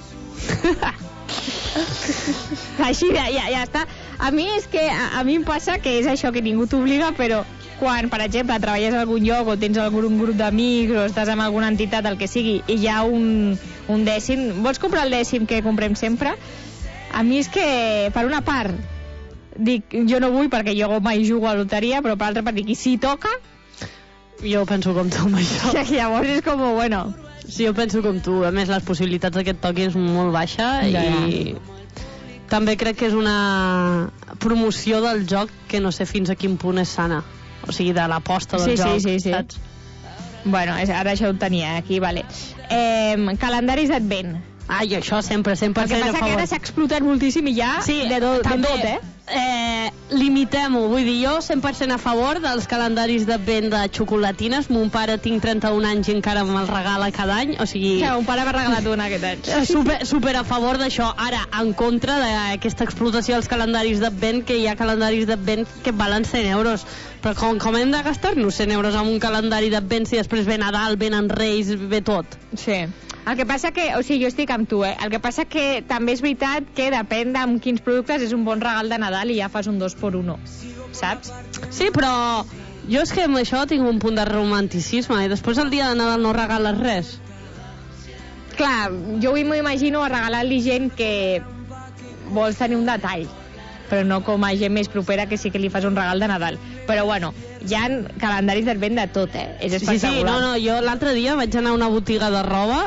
Així, ja està. A mi és que a mi em passa que és això, que ningú t'obliga, però quan, per exemple, treballes a algun lloc o tens algun grup d'amics o estàs amb alguna entitat, el que sigui, i hi ha un dècim, vols comprar el dècim que comprem sempre? A mi és que, per una part, dic, jo no vull perquè jo mai jugo a loteria, però per altra part dic, i si toca? Jo penso com tu amb això. Llavors és com, bueno... Sí, jo penso com tu. A més, les possibilitats d'aquest toqui és molt baixa i també crec que és una promoció del joc que no sé fins a quin punt és sana. O sigui, de l'aposta del joc, saps? Bueno, ara això ho tenia aquí, vale. Calendaris d'advent. I això sempre a favor. El que passa que ara s'ha explotat moltíssim i ja de tot, limitem-ho, vull dir, jo 100% a favor dels calendaris d'advent de xocolatines. Mon pare, tinc 31 anys i encara me'l regala cada any, o sigui... Un pare m'ha regalat una aquest any. Super a favor d'això. Ara, en contra d'aquesta explotació dels calendaris d'advent, que hi ha calendaris d'advent que valen 100 euros. Però com hem de gastar-nos 100 euros en un calendari d'advent si després ve Nadal, venen Reis, ve tot? Sí. El que passa que, o sigui, jo estic amb tu, El que passa que també és veritat que depèn de quins productes és un bon regal de Nadal i ja fas un 2x1, saps? Sí, però jo és que amb això tinc un punt de romanticisme i després el dia de Nadal no regales res. Clar, jo m'ho imagino a regalar-li gent que vols tenir un detall, però no com a gent més propera que sí que li fas un regal de Nadal. Però bueno, hi ha calendaris d'advent de tot, És espectacular. Sí, no, jo l'altre dia vaig anar a una botiga de roba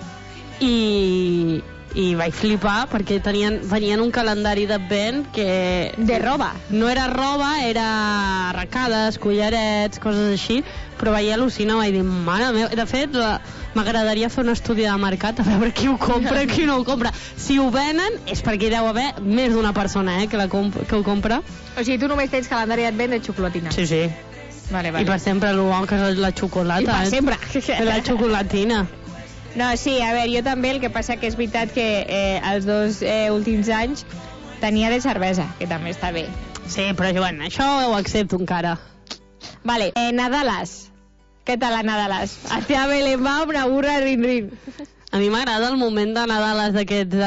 i vaig flipar perquè venien un calendari d'advent que... De roba? No era roba, era arracades, collarets, coses així, però vaig al·lucinar, vaig dir, mare meva, de fet, m'agradaria fer un estudi de mercat a veure qui ho compra i qui no ho compra. Si ho venen és perquè hi deu haver més d'una persona que ho compra. O sigui, tu només tens calendari d'advent de xocolatina. Sí. Vale. I per sempre el bon que és la xocolata. I per sempre. La xocolatina. No, sí, a veure, jo també, el que passa que és veritat que els 2 últims anys tenia de cervesa, que també està bé. Sí, però Joan, això ho accepto encara. Vale, Nadales. Què tal la Nadales? Hòstia, Belén va una burra rin-rin. A mi m'agrada el moment de Nadales d'aquests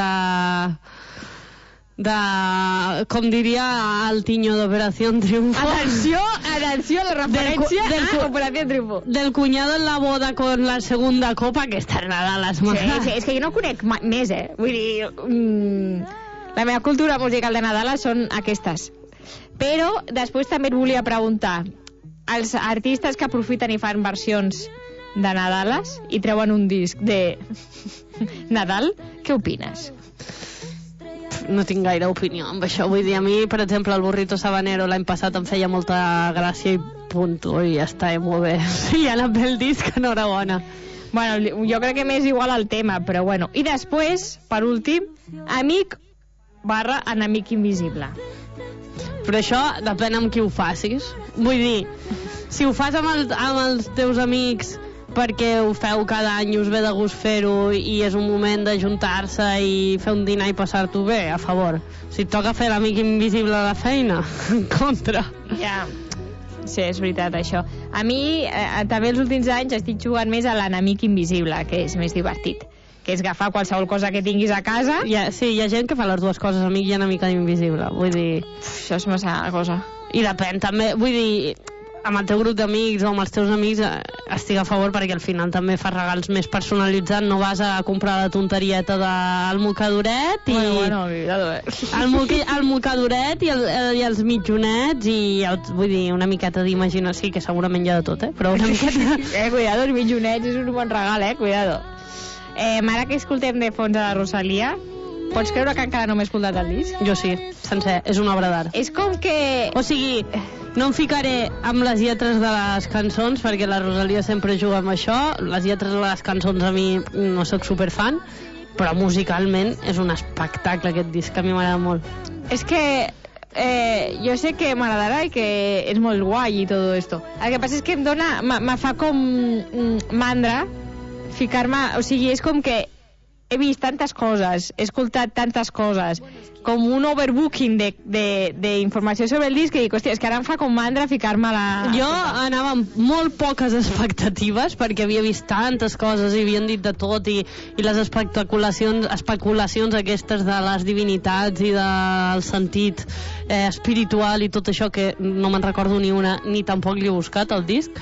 com diria el Tiño d'Operació Triunfo. Atenció, la referència a Operació Triunfo. Del cuñado en la boda con la segunda copa, que està Nadales. Sí, és que jo no conec més, Vull dir, la meva cultura musical de Nadales són aquestes. Però després també et volia preguntar, els artistes que aprofiten i fan versions de Nadales i treuen un disc de Nadal, què opines? No tinc gaire opinió amb això. Vull dir, a mi, per exemple, el Burrito Sabanero l'any passat em feia molta gràcia i punto, i ja està, molt bé. Si ha anat bé el disc, enhorabona. Bueno, jo crec que m'és igual el tema, però bueno. I després, per últim, amic / enemic invisible. Però això depèn amb qui ho facis. Vull dir, si ho fas amb els teus amics perquè ho feu cada any i us ve de gust fer-ho i és un moment de juntar-se i fer un dinar i passar-t'ho bé, a favor. Si et toca fer l'amic invisible a la feina, en contra. Ja. Sí, és veritat, això. A mi, també els últims anys estic jugant més a l'enemic invisible, que és més divertit. Que és agafar qualsevol cosa que tinguis a casa. Sí, hi ha gent que fa les dues coses, amic i enemic invisible. Vull dir... Això és massa cosa. I depèn, també. Vull dir, amb el teu grup d'amics o amb els teus amics estic a favor perquè al final també fas regals més personalitzats, no vas a comprar la tonterieta del mocadoret i... Bueno, el mocadoret i els mitjonets i vull dir, una miqueta d'imaginació, que segurament hi ha de tot, però una miqueta... Cuidado, els mitjonets és un bon regal, cuidado. Ara que escoltem de fons a la Rosalia, pots creure que encara no m'he escoltat el disc? Jo sí, sencer, és una obra d'art. És com que... O sigui, no em ficaré amb les lletres de les cançons, perquè la Rosalia sempre juga amb això. Les lletres de les cançons a mi no sóc superfan, però musicalment és un espectacle aquest disc, que a mi m'agrada molt. És que jo sé que m'agradarà i que és molt guai i tot esto. El que passa és que me fa com mandra ficar-me... O sigui, és com que he vist tantes coses, he escoltat tantes coses, com un overbooking d'informació sobre el disc, que dic, hòstia, és que ara em fa com mandra ficar-me a la... Jo anava amb molt poques expectatives, perquè havia vist tantes coses i havien dit de tot, i les especulacions aquestes de les divinitats i del sentit espiritual i tot això, que no me'n recordo ni una, ni tampoc li he buscat el disc,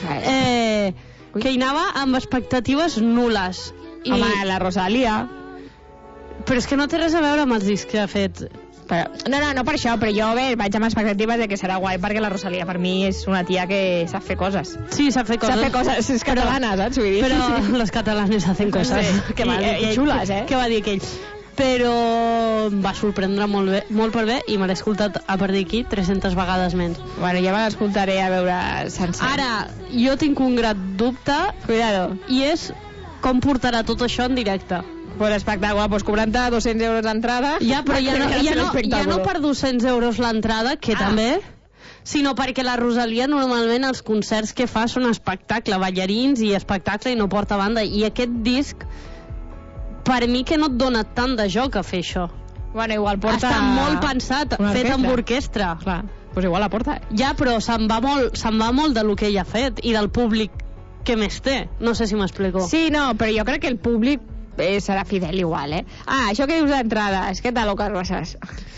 que hi anava amb expectatives nules. Home, la Rosalia. Però és que no té res a veure amb els discs que ha fet. No per això, però jo vaig amb expectatives de que serà guai, perquè la Rosalia per mi és una tia que sap fer coses. Sí, sap fer coses. Sap fer coses, és catalana, saps? Vull dir. Però les catalanes hacen coses. Sí, i xules, Què va dir aquell? Però em va sorprendre molt per bé i me l'he escoltat a partir d'aquí 300 vegades menys. Bueno, ja me l'escoltaré a veure sencer. Ara, jo tinc un gran dubte. Cuidado. I és com portarà tot això en directe. Pues espectacle, pues cobrant-te 200 euros d'entrada. Ja, però ja no per 200 euros l'entrada, que també, sinó perquè la Rosalia normalment els concerts que fa són espectacle, ballarins i espectacle, i no porta banda. I aquest disc, per mi que no et dona tant de joc a fer això. Bueno, igual porta... Està molt pensat, fet amb orquestra. Clar, pues igual la porta. Ja, però se'n va molt de lo que ella ha fet i del públic que més té. No sé si m'explico. Sí, no, però jo crec que el públic serà fidel igual, això que dius d'entrades, què tal, Oques Grasses?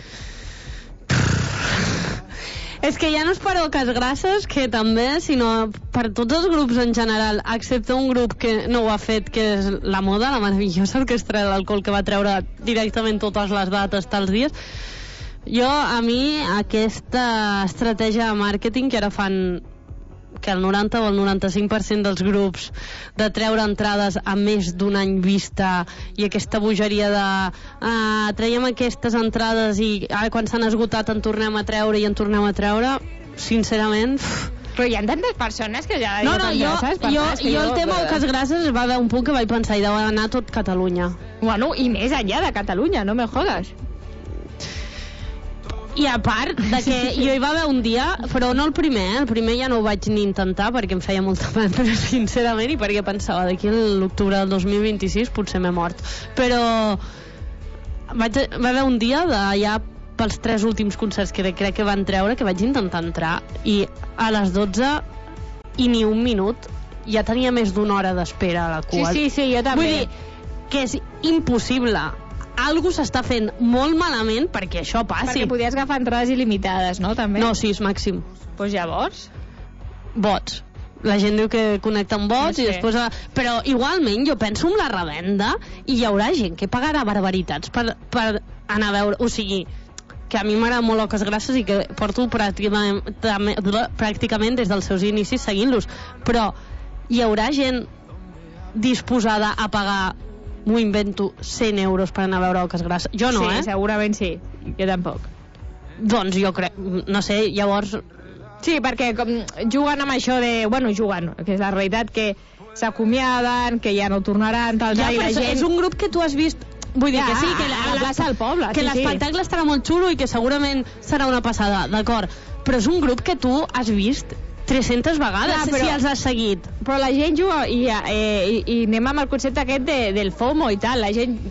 És que ja no és per Oques Grasses, que també, sinó per tots els grups en general, excepte un grup que no ho ha fet, que és La Moda, la meravellosa orquestra de l'alcohol, que va treure directament totes les dates, tals dies. A mi, aquesta estratègia de màrqueting que ara fan, que el 90 o el 95% dels grups, de treure entrades a més d'un any vista, i aquesta bogeria de traiem aquestes entrades i ara quan s'han esgotat en tornem a treure i en tornem a treure, sincerament... Però hi ha tantes persones que ja... No, jo el tema Oques Grasses va haver un punt que vaig pensar i deu anar tot Catalunya. Bueno, i més enllà de Catalunya, no me jodes. I a part de que jo hi va haver un dia, però no el primer ja no ho vaig ni intentar perquè em feia molta mandra, sincerament, i perquè pensava d'aquí a l'octubre del 2026 potser m'he mort, però va haver un dia d'allà pels 3 últims concerts que crec que van treure, que vaig intentar entrar, i a les 12 i ni un minut ja tenia més d'una hora d'espera a la cua. Sí, jo també. Vull dir que és impossible. Algú s'està fent molt malament perquè això passi. Perquè podies agafar entrades il·limitades, no? També? No, 6 màxim. Pues llavors? Bots. La gent diu que connecta amb bots, no sé. I després... Però igualment jo penso en la revenda i hi haurà gent que pagarà barbaritats per anar a veure... O sigui, que a mi m'agrada molt Oques Grasses i que porto pràcticament des dels seus inicis seguint-los. Però hi haurà gent disposada a pagar, m'ho invento, 100 euros per anar a veure Oques Grasses? Jo no, Sí, segurament sí. Jo tampoc. Doncs jo crec... No sé, llavors... Sí, perquè com juguen amb això de... Bueno, juguen, que és la realitat, que s'acomiaden, que ja no tornaran, tal, ja, i la gent... És un grup que tu has vist... Vull dir que sí, que a la plaça del poble. Que l'espectacle estarà molt xulo i que segurament serà una passada, d'acord. Però és un grup que tu has vist 300 vegades, si els has seguit. Però la gent juga i anem amb el concepte aquest del FOMO i tal. La gent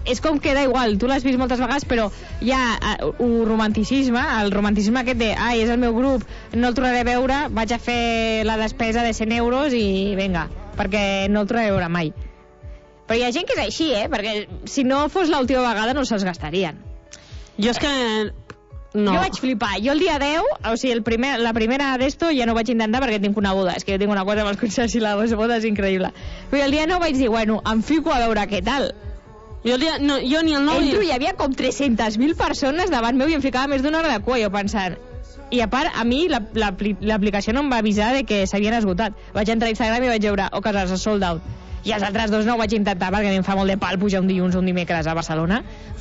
és com que da igual, tu l'has vist moltes vegades, però hi ha un romanticisme, el romanticisme aquest de, ai, és el meu grup, no el tornaré a veure, vaig a fer la despesa de 100 euros i vinga, perquè no el tornaré a veure mai. Però hi ha gent que és així, perquè si no fos l'última vegada no se'ls gastarien. Jo és que... No. Jo vaig flipar. Jo el dia 10, o sigui, la primera d'esto ja no vaig intentar perquè tinc una boda. És que jo tinc una cosa amb els concerts i la boda és increïble. Però el dia 9 vaig dir, bueno, em fico a veure què tal. Jo ni el 9... Entro, hi havia com 300.000 persones davant meu i em ficava més d'una hora de cua, jo pensant. I a part, a mi l'aplicació no em va avisar de que s'havien esgotat. Vaig entrar a Instagram i vaig veure, cases sold out. I els altres dos no ho vaig intentar perquè a mi em fa molt de pal pujar un dilluns o un dimecres a Barcelona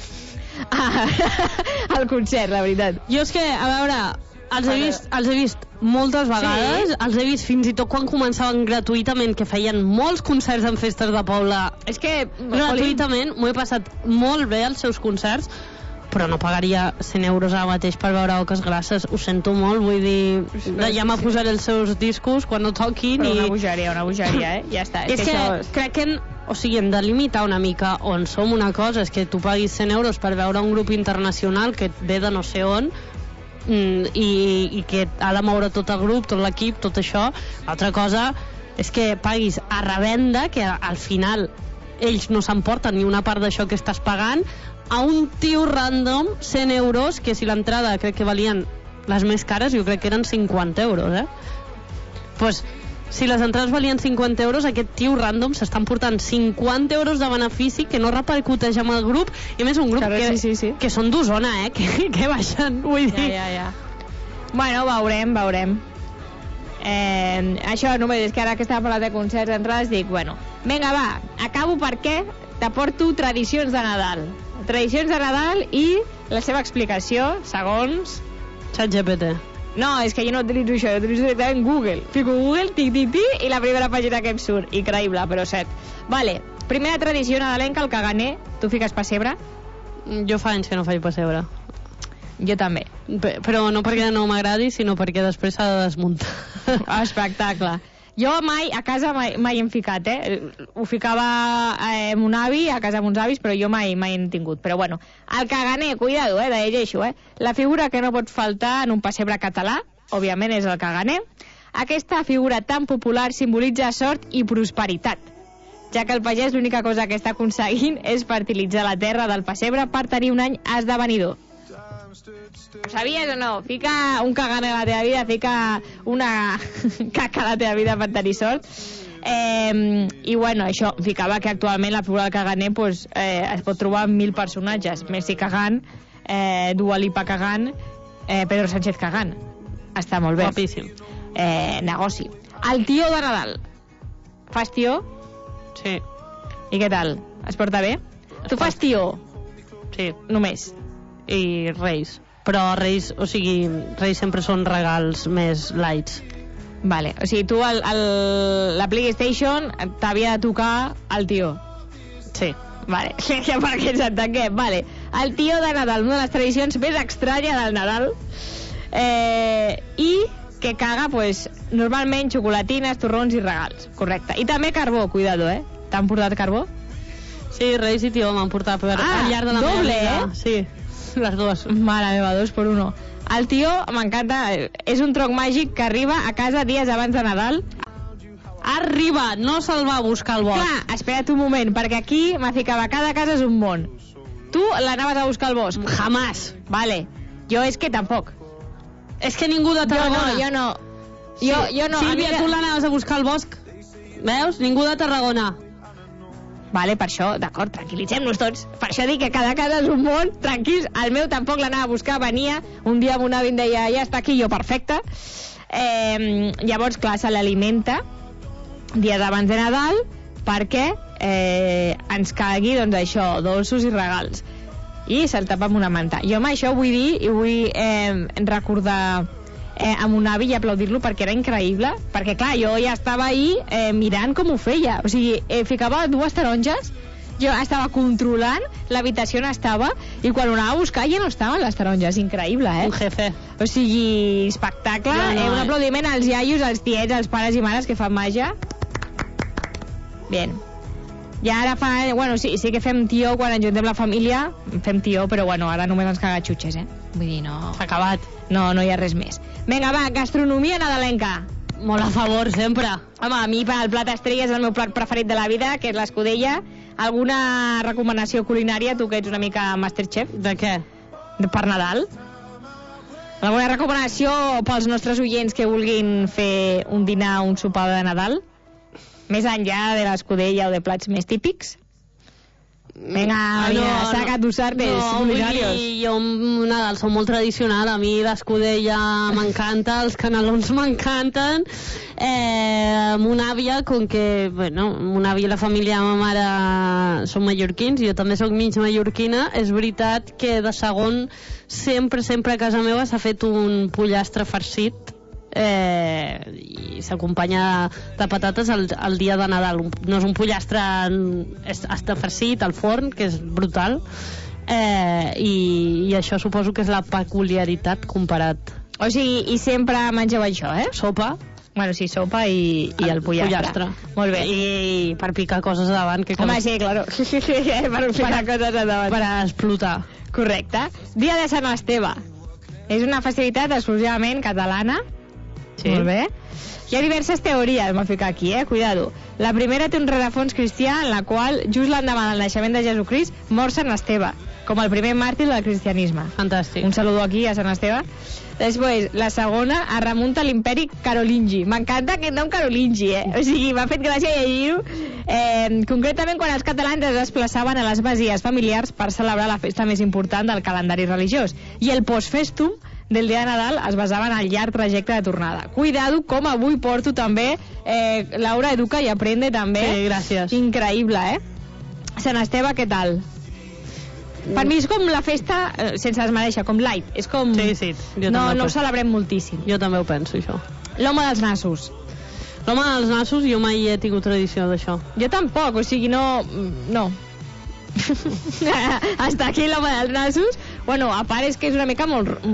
al concert, la veritat. Jo és que, a veure, els he vist moltes vegades, sí. Els he vist fins i tot quan començaven gratuïtament, que feien molts concerts en festes de poble. És que gratuïtament m'ho he passat molt bé als seus concerts, però no pagaria 100 euros ara mateix per veure Oques Grasses, ho sento molt, vull dir, ja me posaré els seus discos quan no toquin. Però una bogeria, ja està. És que crec que hem de limitar una mica on som. Una cosa és que tu paguis 100 euros per veure un grup internacional que ve de no sé on i que ha de moure tot el grup, tot l'equip, tot això. Altra cosa és que paguis a revenda, que al final ells no s'emporten ni una part d'això que estàs pagant, a un tio random 100 euros, que si l'entrada crec que valien les més cares, jo crec que eren 50 euros, pues, si les entrades valien 50 euros, aquest tio random s'estan portant 50 euros de benefici que no repercuteix amb el grup, i a més un grup que són d'Osona, que baixen, vull dir. Ja. Bueno, veurem. Això només és que ara que estava parlant de concerts d'entrades dic, bueno, vinga, va, acabo perquè t'aporto tradicions de Nadal. Tradicions de Nadal i la seva explicació segons ChatGPT. No, és que jo no utilitzo això, jo utilitzo directament Google. Fico Google, tic, i la primera pàgina que em surt. Increïble, però cert. Vale, primera tradició nadalenca, el caganer. Tu fiques pessebre? Jo fa anys que no faig pessebre. Jo també. Però no perquè no m'agradi, sinó perquè després s'ha de desmuntar. Espectacle. Jo a casa mai hem ficat, Ho ficava amb un avi, a casa amb uns avis, però jo mai hem tingut. Però bueno, el caganer, cuidado, de llegeixo, La figura que no pot faltar en un pessebre català, òbviament, és el caganer. Aquesta figura tan popular simbolitza sort i prosperitat, ja que el pagès l'única cosa que està aconseguint és fertilitzar la terra del pessebre per tenir un any esdevenidor. Ho sabies o no? Fica un caganer a la teva vida, fica una caca a la teva vida per tenir sort. I bueno, això, ficava que actualment la figura del caganer es pot trobar en 1000 personatges. Messi cagant, Dua Lipa cagant, Pedro Sánchez cagant. Està molt bé. Guapíssim. Negoci. El tió de Nadal. Fas tió? Sí. I què tal? Es porta bé? Tu fas tió? Sí. Només? I Reis. Però Reis, o sigui, Reis sempre són regals més lights. Vale, o sigui, tu la PlayStation t'havia de tocar el tió. Sí. Vale, ja perquè ens entenguem. Vale, el tió de Nadal, una de les tradicions més estranya del Nadal, i que caga, normalment xocolatines, torrons i regals. Correcte. I també carbó, cuidado, T'han portat carbó? Sí, Reis i tió m'han portat al llarg de la doble, meva vida. Sí. Les dues. Mare meva, 2 por 1. El tió, m'encanta, és un tronc màgic que arriba a casa dies abans de Nadal. Arriba, no se'l va buscar al bosc. Clar, espera't un moment, perquè aquí me ficava, cada casa és un món. Tu l'anaves a buscar al bosc? Jamás. Vale, jo és que tampoc. És que ningú de Tarragona. Jo no. Sílvia, tu l'anaves a buscar al bosc? Veus? Ningú de Tarragona. Vale, per això, d'acord, tranquil·litzem-nos tots. Per això dic que cada casa és un món, tranquils. El meu tampoc l'anava a buscar, venia. Un dia amb un avi em deia, ja està aquí, jo perfecte. Llavors, clar, se l'alimenta dies abans de Nadal perquè ens cagui, doncs això, dolços i regals. I se'l tapa amb una manta. Jo amb això vull dir, i vull recordar amb un avi i aplaudir-lo perquè era increïble, perquè clar, jo ja estava ahí mirant com ho feia, o sigui, ficava 2 taronges, jo estava controlant l'habitació on estava i quan ho anava a buscar ja no estaven les taronges. Increïble, Un jefe. O sigui, espectacle. Un aplaudiment als iaios, als tiets, als pares i mares que fan màgia. Bien. I ara bueno, sí que fem tió quan ens juntem la família, fem tió, però bueno, ara només ens caga xutxes, Vull dir, no... S'ha acabat. No hi ha res més. Vinga, va, gastronomia nadalenca. Molt a favor, sempre. Home, a mi el plat estrella és el meu plat preferit de la vida, que és l'escudella. Alguna recomanació culinària, tu que ets una mica Masterchef? De què? Per Nadal? Alguna recomanació pels nostres oients que vulguin fer un dinar o un sopar de Nadal? Més enllà de l'escudella o de plats més típics? Vinga, saca tus artes culinarios. Jo Nadal som molt tradicional, a mi l'escudella m'encanta, els canelons m'encanten. Mon àvia, com que, bueno, mon àvia i la família de ma mare són mallorquins, jo també soc mig mallorquina, és veritat que de segon sempre a casa meva s'ha fet un pollastre farcit i s'acompanya de patates el dia de Nadal. No és un pollastre, està farcit al forn, que és brutal, i això suposo que és la peculiaritat comparat. O sigui, i sempre mengeu això, Sopa. Bueno, sí, sopa i el pollastre. Molt bé. I per picar coses davant. Home, sí, claro. Per picar coses davant. Per explotar. Correcte. Dia de Sant Esteve. És una festivitat exclusivament catalana. Sí. Molt bé. Hi ha diverses teories, m'ho fico aquí, cuidado. La primera té un rerefons cristià en la qual, just l'endemà del naixement de Jesucrist, mor Sant Esteve, com el primer màrtir del cristianisme. Fantàstic. Un saludo aquí a Sant Esteve. Després, la segona es remunta a l'imperi carolingi. M'encanta aquest nom carolingi, O sigui, m'ha fet gràcia llegir-ho. Concretament, quan els catalans es desplaçaven a les masies familiars per celebrar la festa més important del calendari religiós. I el postfestum del dia de Nadal es basava en el llarg trajecte de tornada. Cuidado, com avui porto també Laura educa i aprende també. Sí, gràcies. Increïble, Sant Esteve, què tal? Per mi és com la festa sense desmereixer, com light. És com... Sí, no ho celebrem moltíssim. Jo també ho penso, això. L'home dels nassos. L'home dels nassos, jo mai he tingut tradició d'això. Jo tampoc, o sigui, no. Hasta aquí l'home dels nassos. Bueno, a part és que és una mica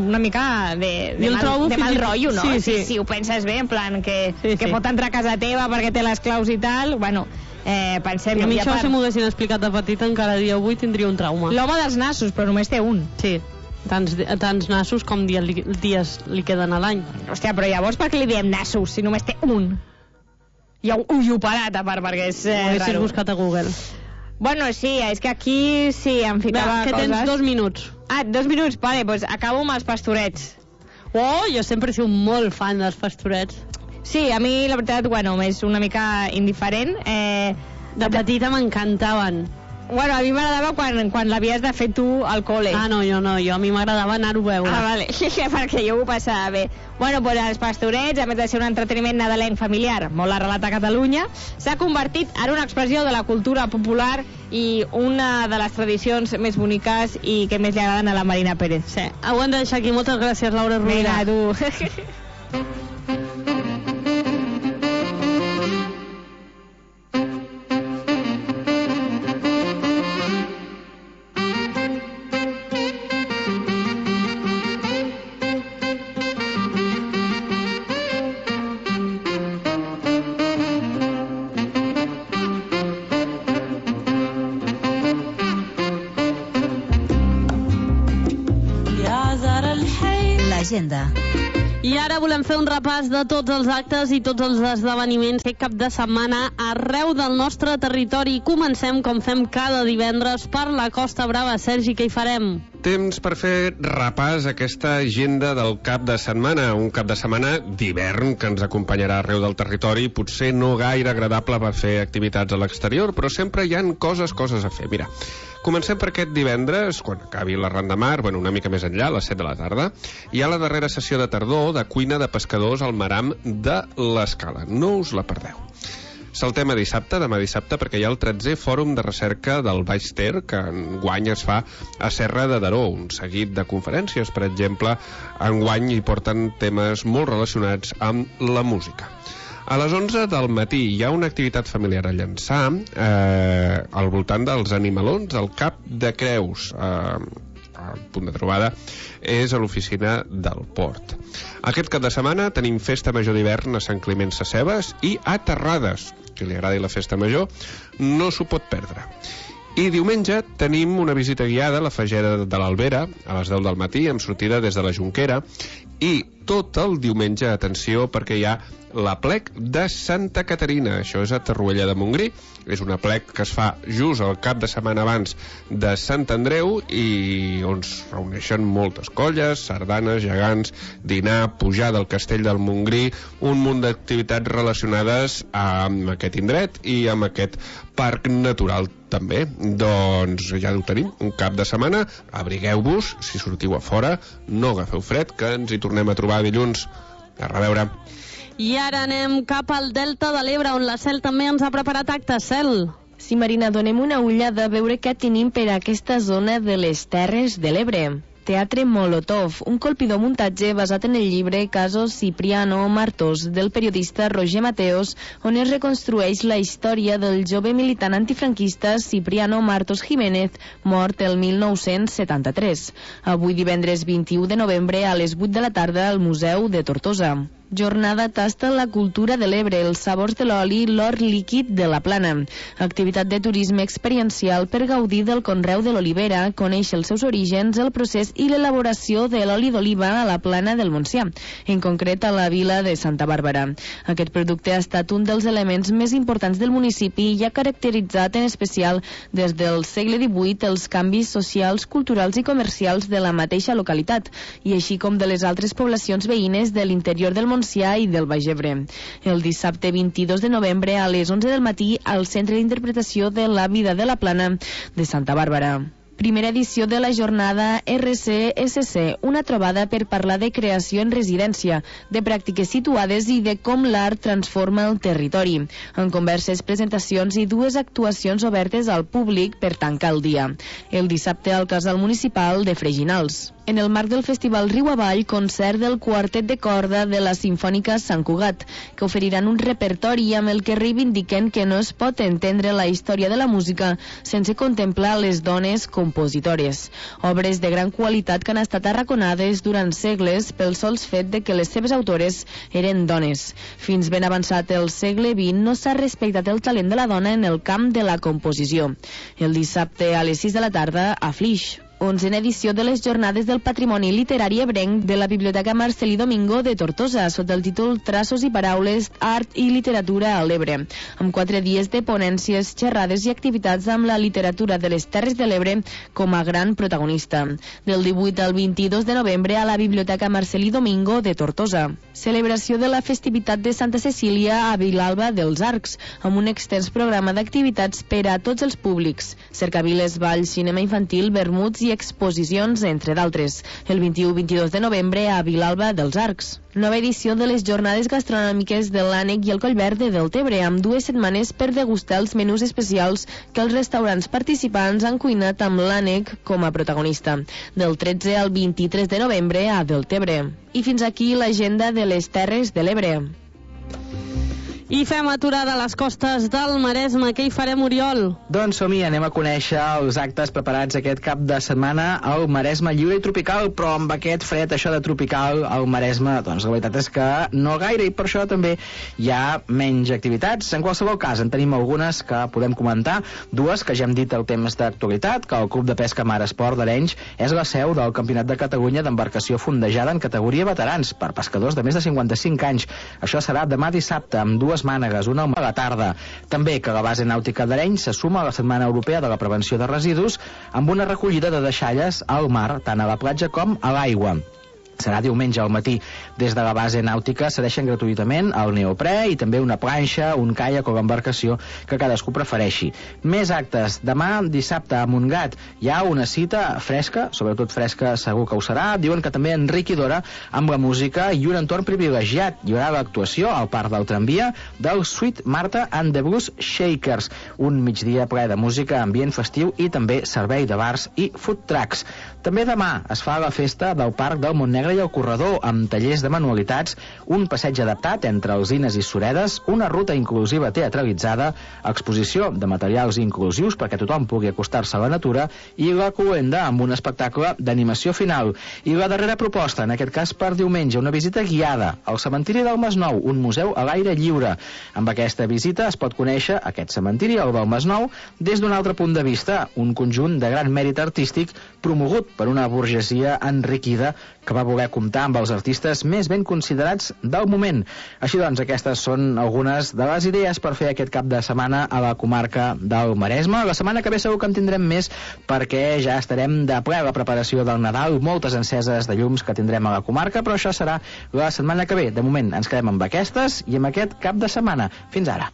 de mal rotllo, no? Sí. Si ho penses bé, en plan que pot entrar a casa teva perquè té les claus i tal, bueno, pensem... I a mi això, si m'ho haguessin explicat de petita, encara dia avui tindria un trauma. L'home dels nassos, però només té un. Sí, tants nassos com dies li queden a l'any. Hòstia, però llavors per què li diem nassos si només té un? Hi ha un ullo parat a part, perquè és raro. Ho haguessis buscat a Google. Bueno, sí, és que aquí sí, em ficava coses... Que tens 2 minuts. 2 minuts, vale, doncs acabo amb els pastorets. Oh, jo sempre he sigut molt fan dels pastorets. Sí, a mi la veritat, bueno, és una mica indiferent. De petita m'encantaven. Bueno, a mi m'agradava quan l'havies de fer tu al col·le. No, jo no, a mi m'agradava anar-ho a veure. Vale, perquè jo ho passava bé. Bueno, doncs els pastorets, a més de ser un entreteniment nadalenc familiar molt arrelat a Catalunya, s'ha convertit en una expressió de la cultura popular i una de les tradicions més boniques i que més li agraden a la Marina Pérez. Sí, ho hem de deixar aquí. Moltes gràcies, Laura Rovira. Vinga, tu. L'agenda. I ara volem fer un repàs de tots els actes i tots els esdeveniments aquest cap de setmana arreu del nostre territori. Comencem, com fem cada divendres, per la Costa Brava. Sergi, què hi farem? Temps per fer repàs a aquesta agenda del cap de setmana. Un cap de setmana d'hivern que ens acompanyarà arreu del territori. Potser no gaire agradable per fer activitats a l'exterior, però sempre hi han coses a fer. Mira, comencem per aquest divendres, quan acabi la Randamar, una mica més enllà, a les 7 de la tarda. Hi ha la darrera sessió de tardor de cuina de pescadors al Maram de l'Escala. No us la perdeu. Saltem a demà dissabte, perquè hi ha el 13è Fòrum de Recerca del Baix Ter, que enguany es fa a Serra de Daró, un seguit de conferències, per exemple, enguany hi porten temes molt relacionats amb la música. A les 11 del matí hi ha una activitat familiar a Llançà al voltant dels animalons, al Cap de Creus, el punt de trobada és a l'oficina del port. Aquest cap de setmana tenim festa major d'hivern a Sant Climent Sescebes i a Terrades. Qui li agradi la festa major no s'ho pot perdre. I diumenge tenim una visita guiada a la Fageda de l'Albera a les 10 del matí amb sortida des de la Jonquera, i tot el diumenge, atenció, perquè hi ha l'aplec de Santa Caterina. Això és a Torroella de Montgrí. És un aplec que es fa just el cap de setmana abans de Sant Andreu i on es reuneixen moltes colles, sardanes, gegants, dinar, pujar del castell del Montgrí, un munt d'activitats relacionades amb aquest indret i amb aquest parc natural també. Doncs ja ho tenim, un cap de setmana. Abrigueu-vos, si sortiu a fora, no agafeu fred, que ens hi tornem a trobar dilluns. A reveure. I ara anem cap al Delta de l'Ebre, on la Cel també ens ha preparat actes. Cel. Sí, Marina, donem una ullada a veure què tenim per aquesta zona de les Terres de l'Ebre. Teatre Molotov, un colpidor muntatge basat en el llibre Casos Cipriano Martos del periodista Roger Mateos, on es reconstrueix la història del jove militant antifranquista Cipriano Martos Jiménez, mort el 1973. Avui divendres 21 de novembre a les 8 de la tarda al Museu de Tortosa. Jornada Tasta la cultura de l'Ebre, els sabors de l'oli, l'or líquid de la Plana. Activitat de turisme experiencial per gaudir del conreu de l'olivera, conèixer els seus orígens, el procés i l'elaboració de l'oli d'oliva a la Plana del Montsià, en concret a la vila de Santa Bàrbara. Aquest producte ha estat un dels elements més importants del municipi i ha caracteritzat en especial des del segle XVIII els canvis socials, culturals i comercials de la mateixa localitat, i així com de les altres poblacions veïnes de l'interior del Montsià i del Baix Ebre. El dissabte 22 de novembre a les 11 del matí al Centre d'Interpretació de la Vida de la Plana de Santa Bàrbara. Primera edició de la jornada RCSC, una trobada per parlar de creació en residència, de pràctiques situades i de com l'art transforma el territori. En converses, presentacions i 2 actuacions obertes al públic per tancar el dia. El dissabte al Casal Municipal de Freginals. En el marc del Festival Riu Avall, concert del quartet de corda de la Simfònica Sant Cugat, que oferiran un repertori amb el que reivindiquen que no es pot entendre la història de la música sense contemplar les dones compositores. Obres de gran qualitat que han estat arraconades durant segles pel sols fet de que les seves autores eren dones. Fins ben avançat el segle XX no s'ha respectat el talent de la dona en el camp de la composició. El dissabte a les 6 de la tarda a Flix. 11a edició de les Jornades del Patrimoni Literari Ebrenc de la Biblioteca Marcelí Domingo de Tortosa, sota el títol Traços i Paraules, Art i Literatura a l'Ebre, amb 4 dies de ponències, xerrades i activitats amb la literatura de les Terres de l'Ebre com a gran protagonista. Del 18 al 22 de novembre a la Biblioteca Marcelí Domingo de Tortosa. Celebració de la festivitat de Santa Cecília a Vilalba dels Arcs, amb un extens programa d'activitats per a tots els públics. Cercaviles, balls, cinema infantil, vermuts i exposicions, entre d'altres. El 21-22 de novembre a Vilalba dels Arcs. Nova edició de les jornades gastronòmiques de l'Ànec i el Collverd de Deltebre, amb 2 setmanes per degustar els menús especials que els restaurants participants han cuinat amb l'Ànec com a protagonista. Del 13 al 23 de novembre a Deltebre. I fins aquí l'agenda de les Terres de l'Ebre. I fem aturada a les costes del Maresme. Què hi farem, Oriol? Doncs som-hi, anem a conèixer els actes preparats aquest cap de setmana al Maresme lliure i tropical, però amb aquest fred, això de tropical al Maresme, doncs la veritat és que no gaire, i per això també hi ha menys activitats. En qualsevol cas, en tenim algunes que podem comentar, 2 que ja hem dit el temps d'actualitat, que el Club de Pesca Mar Esport d'Arenys és la seu del Campionat de Catalunya d'embarcació fondejada en categoria veterans per pescadors de més de 55 anys. Això serà demà dissabte, amb 2 mànegues, una a la tarda. També que la base nàutica d'Arenys se suma a la Setmana Europea de la Prevenció de Residus amb una recollida de deixalles al mar, tant a la platja com a l'aigua. Serà diumenge al matí. Des de la base nàutica cedeixen gratuïtament el neoprè i també una planxa, un caiac o l'embarcació que cadascú prefereixi. Més actes. Demà, dissabte, a Montgat hi ha una cita fresca, sobretot fresca segur que ho serà. Diuen que també enriquidora amb la música i un entorn privilegiat. Hi haurà l'actuació al Parc del Tramvia del Sweet Martha and the Blues Shakers. Un migdia ple de música, ambient festiu i també servei de bars i food trucks. També demà es fa la festa del Parc del Montnegre servei al corredor amb tallers de manualitats, un passeig adaptat entre Alzines i Suredes, una ruta inclusiva teatralitzada, exposició de materials inclusius perquè tothom pugui acostar-se a la natura i la cloenda amb un espectacle d'animació final. I la darrera proposta, en aquest cas per diumenge, una visita guiada al cementiri del Masnou, un museu a l'aire lliure. Amb aquesta visita es pot conèixer aquest cementiri, el del Masnou, des d'un altre punt de vista, un conjunt de gran mèrit artístic promogut per una burgesia enriquida que va voler comptar amb els artistes més ben considerats del moment. Així doncs, aquestes són algunes de les idees per fer aquest cap de setmana a la comarca del Maresme. La setmana que ve segur que en tindrem més perquè ja estarem de ple a la preparació del Nadal, moltes enceses de llums que tindrem a la comarca, però això serà la setmana que ve. De moment ens quedem amb aquestes i amb aquest cap de setmana. Fins ara.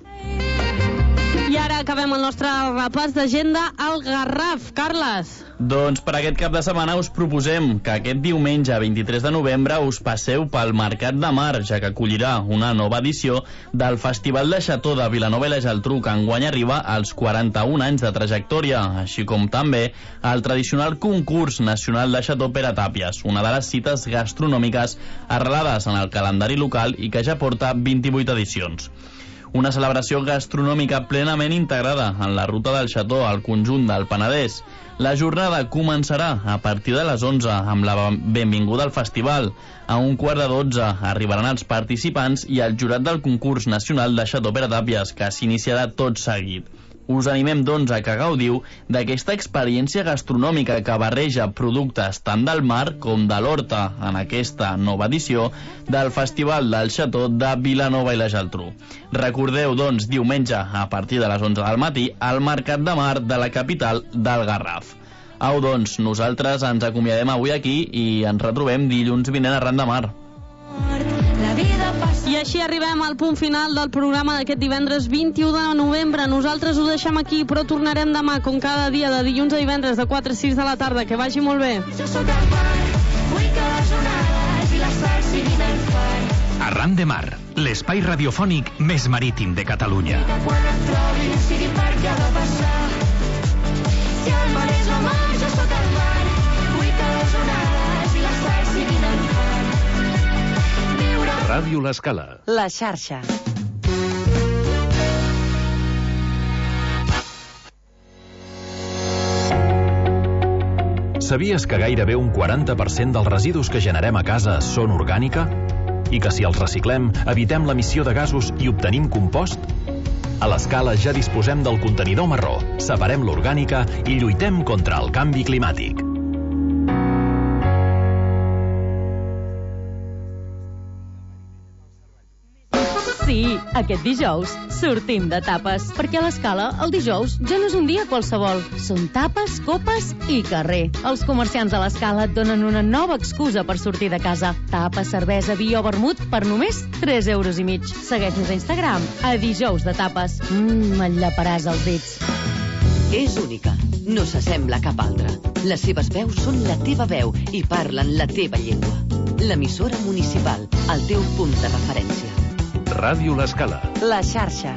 I ara acabem el nostre repàs d'agenda al Garraf. Carles. Doncs per aquest cap de setmana us proposem que aquest diumenge 23 de novembre us passeu pel Mercat de Mar, ja que acollirà una nova edició del Festival de Xató de Vilanova i la Geltrú, que enguany arriba als 41 anys de trajectòria, així com també el tradicional concurs nacional de Xató Pere Tàpies, una de les cites gastronòmiques arrelades en el calendari local i que ja porta 28 edicions. Una celebració gastronòmica plenament integrada en la ruta del Xató al conjunt del Penedès. La jornada començarà a partir de les 11 amb la benvinguda al festival. A 11:45 arribaran els participants i el jurat del concurs nacional de Xató Pere Tàpies, que s'iniciarà tot seguit. Us animem, doncs, a que gaudiu d'aquesta experiència gastronòmica que barreja productes tant del mar com de l'horta en aquesta nova edició del Festival del Xató de Vilanova i la Geltrú. Recordeu, doncs, diumenge a partir de les 11 del matí al Mercat de Mar de la capital del Garraf. Au, doncs, nosaltres ens acomiadem avui aquí i ens retrobem dilluns vinent arran de mar. I així arribem al punt final del programa d'aquest divendres 21 de novembre. Nosaltres ho deixem aquí, però tornarem demà, com cada dia, de dilluns a divendres, de 4 a 6 de la tarda. Que vagi molt bé. Arran de Mar, l'espai radiofònic més marítim de Catalunya. Quan et trobis, sigui per què ha de passar. Si el mar és la mar, jo sóc el mar. Vull que les onades i les sals siguin en far. Ràdio L'Escala. La xarxa. Sabies que gairebé un 40% dels residus que generem a casa són orgànica? I que si els reciclem, evitem l'emissió de gasos i obtenim compost? A l'Escala ja disposem del contenidor marró, separem l'orgànica i lluitem contra el canvi climàtic. Sí, aquest dijous sortim de tapes, perquè a l'Escala el dijous ja no és un dia qualsevol. Són tapes, copes i carrer. Els comerciants de l'Escala et donen una nova excusa per sortir de casa. Tapes, cervesa, vi o vermut per només 3,5 €. Segueix-nos a Instagram, a dijous de tapes. Et llaparàs els dits. És única, no s'assembla a cap altra. Les seves veus són la teva veu i parlen la teva llengua. L'emissora municipal, el teu punt de referència. Ràdio L'Escala. La xarxa.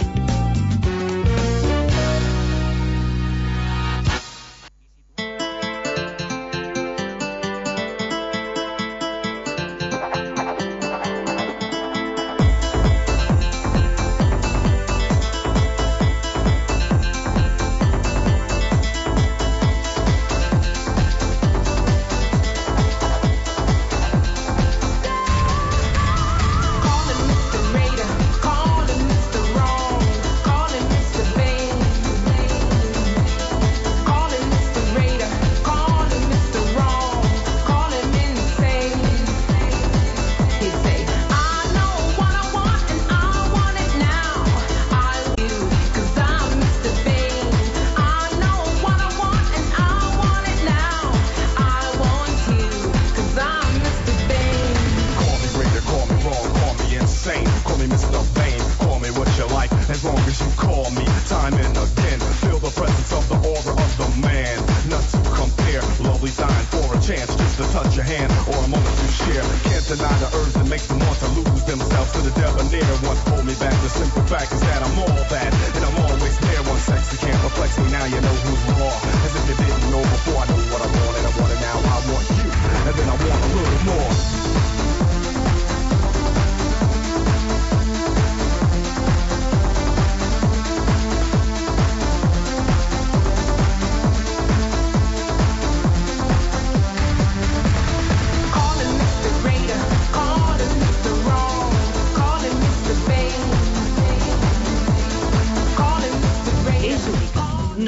Now you know who's raw. As if you didn't know before, I know what I want and I want it now. I want you, and then I want a little more.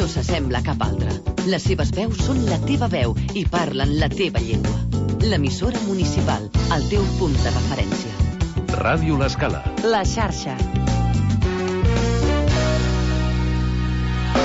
no s'assembla a cap altra. Les seves veus són la teva veu i parlen la teva llengua. L'emissora municipal, el teu punt de referència. Ràdio L'Escala. La xarxa.